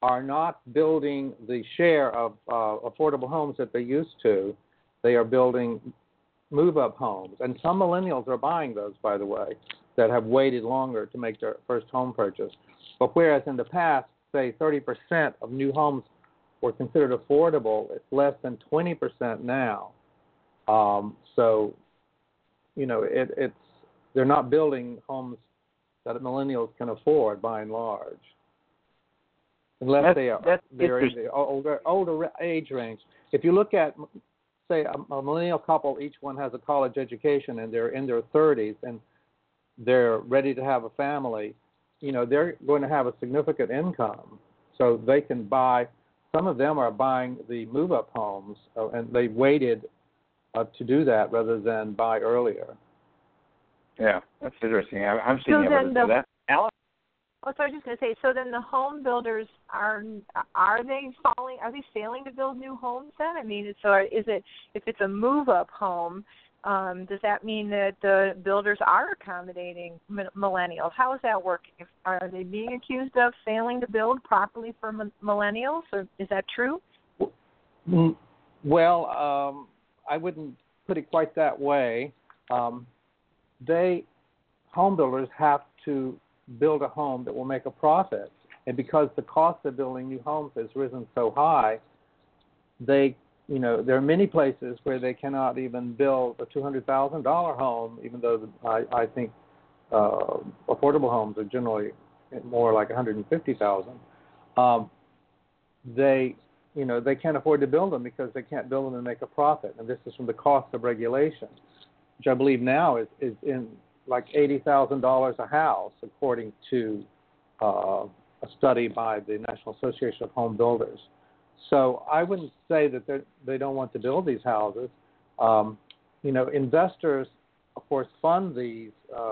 are not building the share of affordable homes that they used to. They are building move-up homes. And some millennials are buying those, by the way, that have waited longer to make their first home purchase. But whereas in the past, say 30% of new homes were considered affordable, it's less than 20% now. So, it's they're not building homes that millennials can afford by and large, unless they're in the older age range. If you look at, say, a millennial couple, each one has a college education and they're in their 30s and they're ready to have a family, they're going to have a significant income, so they can buy. Some of them are buying the move-up homes, and they waited to do that rather than buy earlier. Yeah, that's interesting. I'm seeing evidence of that. Alice? Oh, so I was just going to say. So then the home builders are they failing to build new homes then? I mean, if it's a move-up home, does that mean that the builders are accommodating millennials? How is that working? Are they being accused of failing to build properly for millennials, or is that true? Well, I wouldn't put it quite that way. Home builders have to build a home that will make a profit, and because the cost of building new homes has risen so high, there are many places where they cannot even build a $200,000 home, even though I think affordable homes are generally more like $150,000. They can't afford to build them because they can't build them and make a profit, and this is from the cost of regulation, which I believe now is in like $80,000 a house, according to a study by the National Association of Home Builders. So I wouldn't say that they don't want to build these houses. Investors, of course, fund these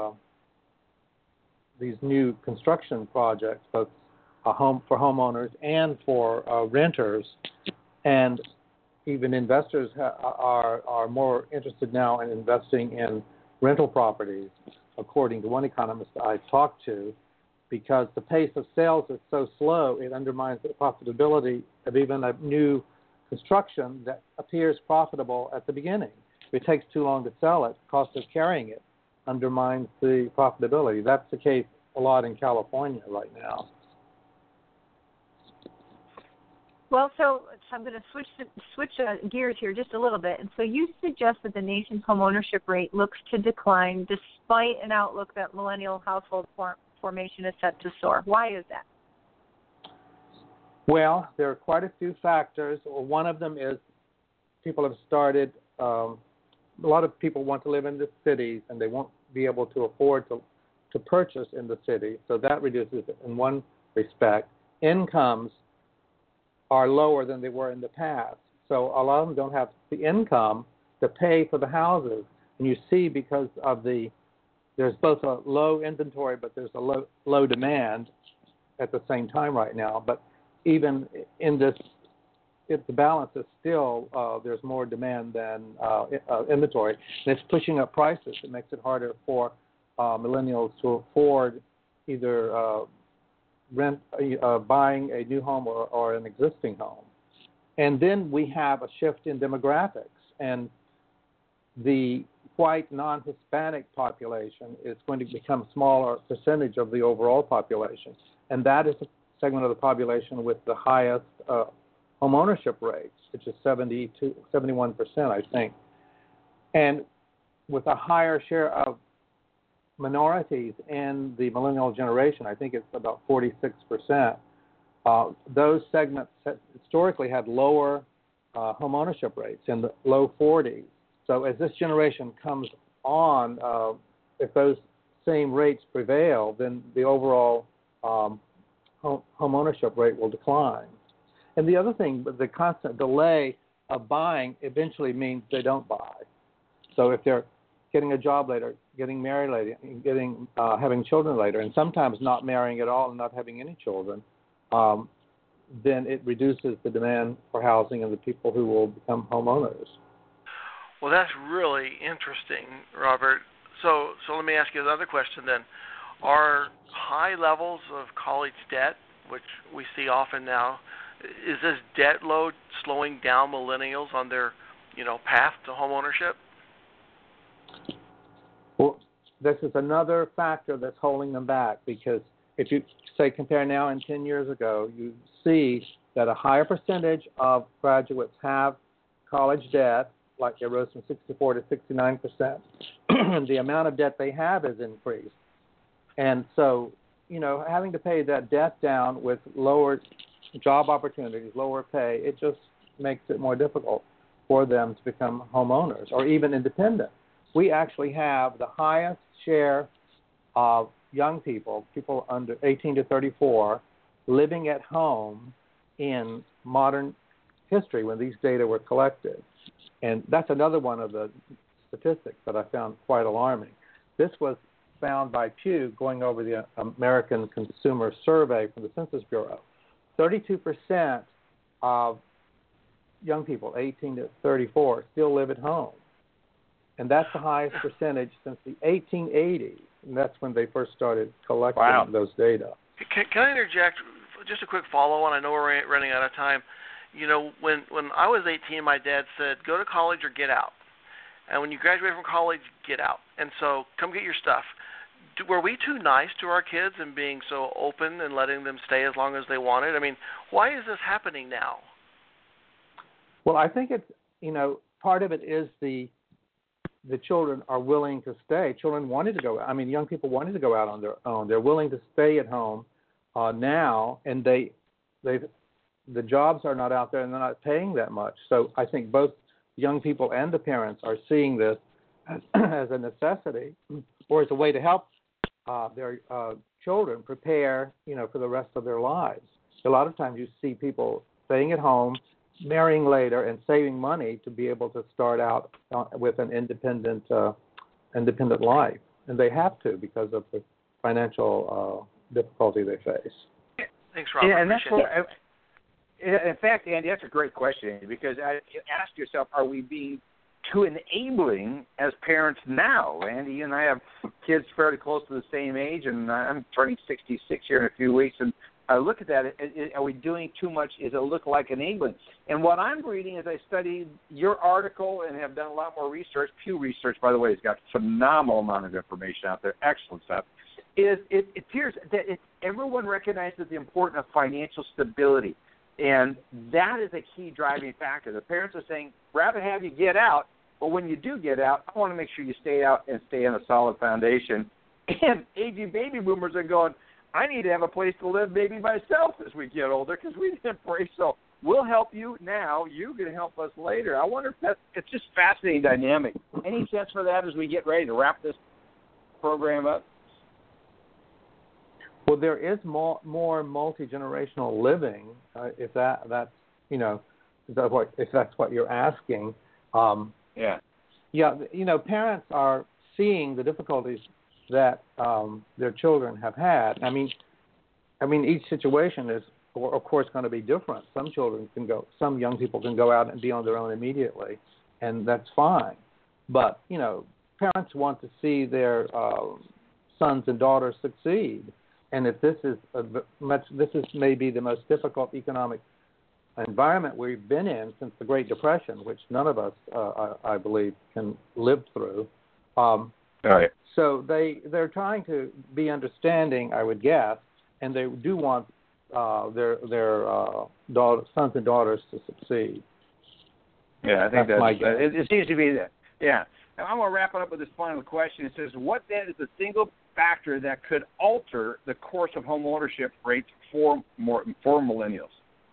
new construction projects, both for homeowners and for renters, and even investors are more interested now in investing in rental properties, according to one economist I talked to, because the pace of sales is so slow, it undermines the profitability of even a new construction that appears profitable at the beginning. If it takes too long to sell it, the cost of carrying it undermines the profitability. That's the case a lot in California right now. Well, so I'm going to switch gears here just a little bit. And so you suggest that the nation's homeownership rate looks to decline despite an outlook that millennial household formation is set to soar. Why is that? Well, there are quite a few factors. One of them is people have started, a lot of people want to live in the cities and they won't be able to afford to purchase in the city. So that reduces it in one respect. Incomes are lower than they were in the past. So a lot of them don't have the income to pay for the houses. And you see, because of there's both a low inventory, but there's a low demand at the same time right now. But even in this, if the balance is still, there's more demand than inventory. And it's pushing up prices. It makes it harder for millennials to afford either buying a new home or an existing home. And then we have a shift in demographics, and the white non-Hispanic population is going to become a smaller percentage of the overall population, and that is a segment of the population with the highest home ownership rates, which is 71%, I think. And with a higher share of minorities in the millennial generation, I think it's about 46%. Those segments historically had lower home ownership rates in the low 40s. So as this generation comes on, if those same rates prevail, then the overall home ownership rate will decline. And the other thing, the constant delay of buying eventually means they don't buy. So if they're getting a job later, getting married later, having children later, and sometimes not marrying at all and not having any children, then it reduces the demand for housing and the people who will become homeowners. Well, that's really interesting, Robert. So let me ask you another question then. Are high levels of college debt which we see often now. Is this debt load slowing down millennials on their, path to home ownership? Well, this is another factor that's holding them back, because if you say compare now and 10 years ago, you see that a higher percentage of graduates have college debt, like it rose from 64 to 69%. The amount of debt they have has increased. And so, having to pay that debt down with lower job opportunities, lower pay, it just makes it more difficult for them to become homeowners or even independent. We actually have the highest share of young people under 18 to 34, living at home in modern history when these data were collected. And that's another one of the statistics that I found quite alarming. This was found by Pew going over the American Consumer Survey from the Census Bureau. 32% of young people, 18 to 34, still live at home. And that's the highest percentage since the 1880s. And that's when they first started collecting those data. Can I interject just a quick follow-on? I know we're running out of time. When I was 18, my dad said, go to college or get out. And when you graduate from college, get out. And so come get your stuff. Were we too nice to our kids and being so open and letting them stay as long as they wanted? I mean, why is this happening now? Well, I think it's, part of it is the children are willing to stay. Children wanted to go. Young people wanted to go out on their own. They're willing to stay at home now, and the jobs are not out there, and they're not paying that much. So I think both young people and the parents are seeing this as a necessity, or as a way to help their children prepare, for the rest of their lives. A lot of times you see people staying at home, marrying later, and saving money to be able to start out with an independent life, and they have to because of the financial difficulty they face. Thanks, Robert. Yeah, and that's in fact, Andy, that's a great question, Andy, because you ask yourself, are we being too enabling as parents now? Andy, you and I have kids fairly close to the same age, and I'm turning 66 here in a few weeks, and I look at that. Are we doing too much? Does it look like enabling? And what I'm reading as I studied your article and have done a lot more research, Pew Research, by the way, has got a phenomenal amount of information out there, excellent stuff, is it appears that everyone recognizes the importance of financial stability. And that is a key driving factor. The parents are saying, rather have you get out, but when you do get out, I want to make sure you stay out and stay on a solid foundation. And aging baby boomers are going, I need to have a place to live maybe myself as we get older because we didn't embrace. So we'll help you now. You're going to help us later. I wonder if it's just fascinating dynamic. Any sense for that as we get ready to wrap this program up? Well, there is more multi-generational living, if that's what you're asking. Parents are seeing the difficulties that their children have had. I mean, each situation is, of course, going to be different. Some young people can go out and be on their own immediately, and that's fine. But parents want to see their sons and daughters succeed. And if this is maybe the most difficult economic environment we've been in since the Great Depression, which none of us, I believe, can live through. All right. So they're trying to be understanding, I would guess, and they do want their sons and daughters to succeed. Yeah, I think that's my guess. It seems to be that. Yeah. Now, I'm going to wrap it up with this final question. It says, what then is the single factor that could alter the course of home ownership rates for millennials?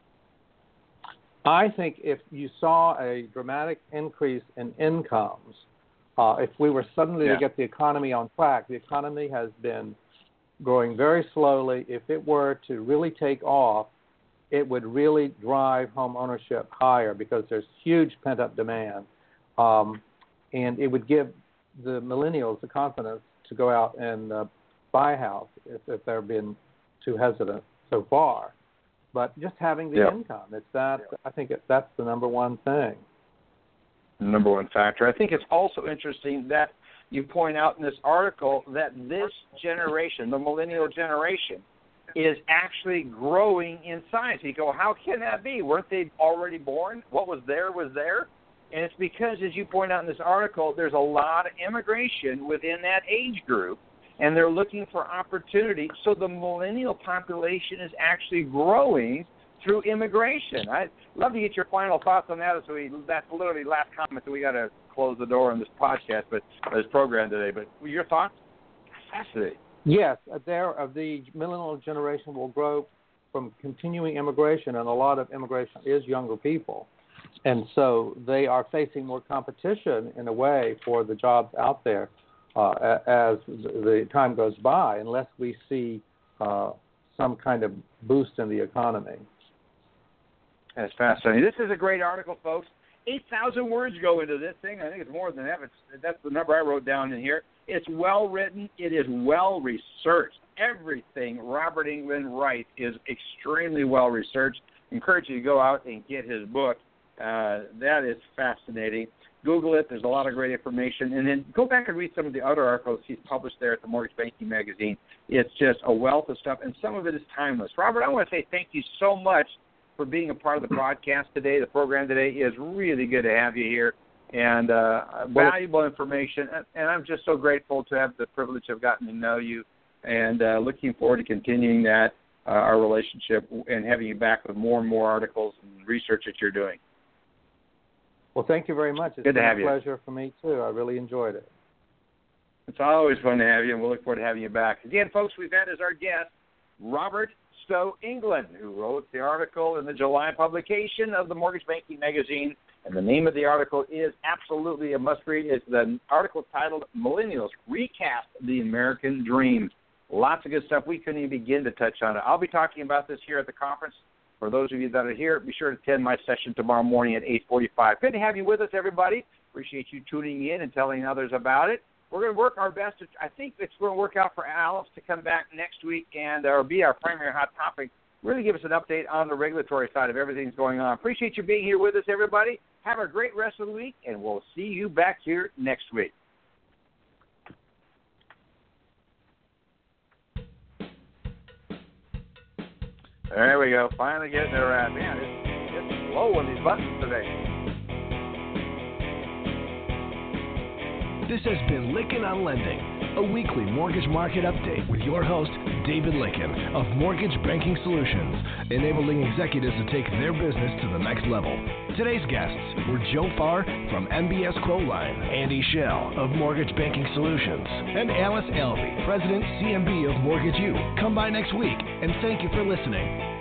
I think if you saw a dramatic increase in incomes, if we were suddenly to get the economy on track, the economy has been growing very slowly. If it were to really take off, it would really drive home ownership higher because there's huge pent-up demand. And it would give the millennials the confidence to go out and buy a house if they've been too hesitant so far. But just having the income, I think that's the number one thing. Number one factor. I think it's also interesting that you point out in this article that this generation, the millennial generation, is actually growing in size. You go, how can that be? Weren't they already born? What was there was there? And it's because, as you point out in this article, there's a lot of immigration within that age group, and they're looking for opportunity. So the millennial population is actually growing through immigration. I'd love to get your final thoughts on that. So that's literally the last comment, so we got to close the door on this podcast, but this program today. But your thoughts? Fascinating. Yes, the millennial generation will grow from continuing immigration, and a lot of immigration is younger people. And so they are facing more competition in a way for the jobs out there as the time goes by, unless we see some kind of boost in the economy. That's fascinating. This is a great article, folks. 8,000 words go into this thing. I think it's more than that. That's the number I wrote down in here. It's well written. It is well researched. Everything Robert England writes is extremely well researched. I encourage you to go out and get his book. That is fascinating. Google it. There's a lot of great information. And then go back and read some of the other articles he's published there at the Mortgage Banking Magazine. It's just a wealth of stuff, and some of it is timeless. Robert, I want to say thank you so much for being a part of the broadcast today. The program today is really good to have you here, and valuable information. And I'm just so grateful to have the privilege of gotten to know you, and looking forward to continuing that, our relationship, and having you back with more and more articles and research that you're doing. Well, thank you very much. It's good to have you. It's a pleasure for me, too. I really enjoyed it. It's always fun to have you, and we'll look forward to having you back. Again, folks, we've had as our guest Robert Stowe England, who wrote the article in the July publication of the Mortgage Banking Magazine. And the name of the article is absolutely a must-read. It's the article titled Millennials Recast the American Dream. Lots of good stuff. We couldn't even begin to touch on it. I'll be talking about this here at the conference. For those of you that are here, be sure to attend my session tomorrow morning at 8:45. Good to have you with us, everybody. Appreciate you tuning in and telling others about it. We're going to work our best. I think it's going to work out for Alice to come back next week and be our primary hot topic. Really give us an update on the regulatory side of everything that's going on. Appreciate you being here with us, everybody. Have a great rest of the week, and we'll see you back here next week. There we go. Finally getting there. Man, it's slow on these buttons today. This has been Lykken on Lending, a weekly mortgage market update with your host, David Lykken of Mortgage Banking Solutions, enabling executives to take their business to the next level. Today's guests were Joe Farr from MBS Quoteline, Andy Schell of Mortgage Banking Solutions, and Alice Alvey, President, CMB of Mortgage U. Come by next week, and thank you for listening.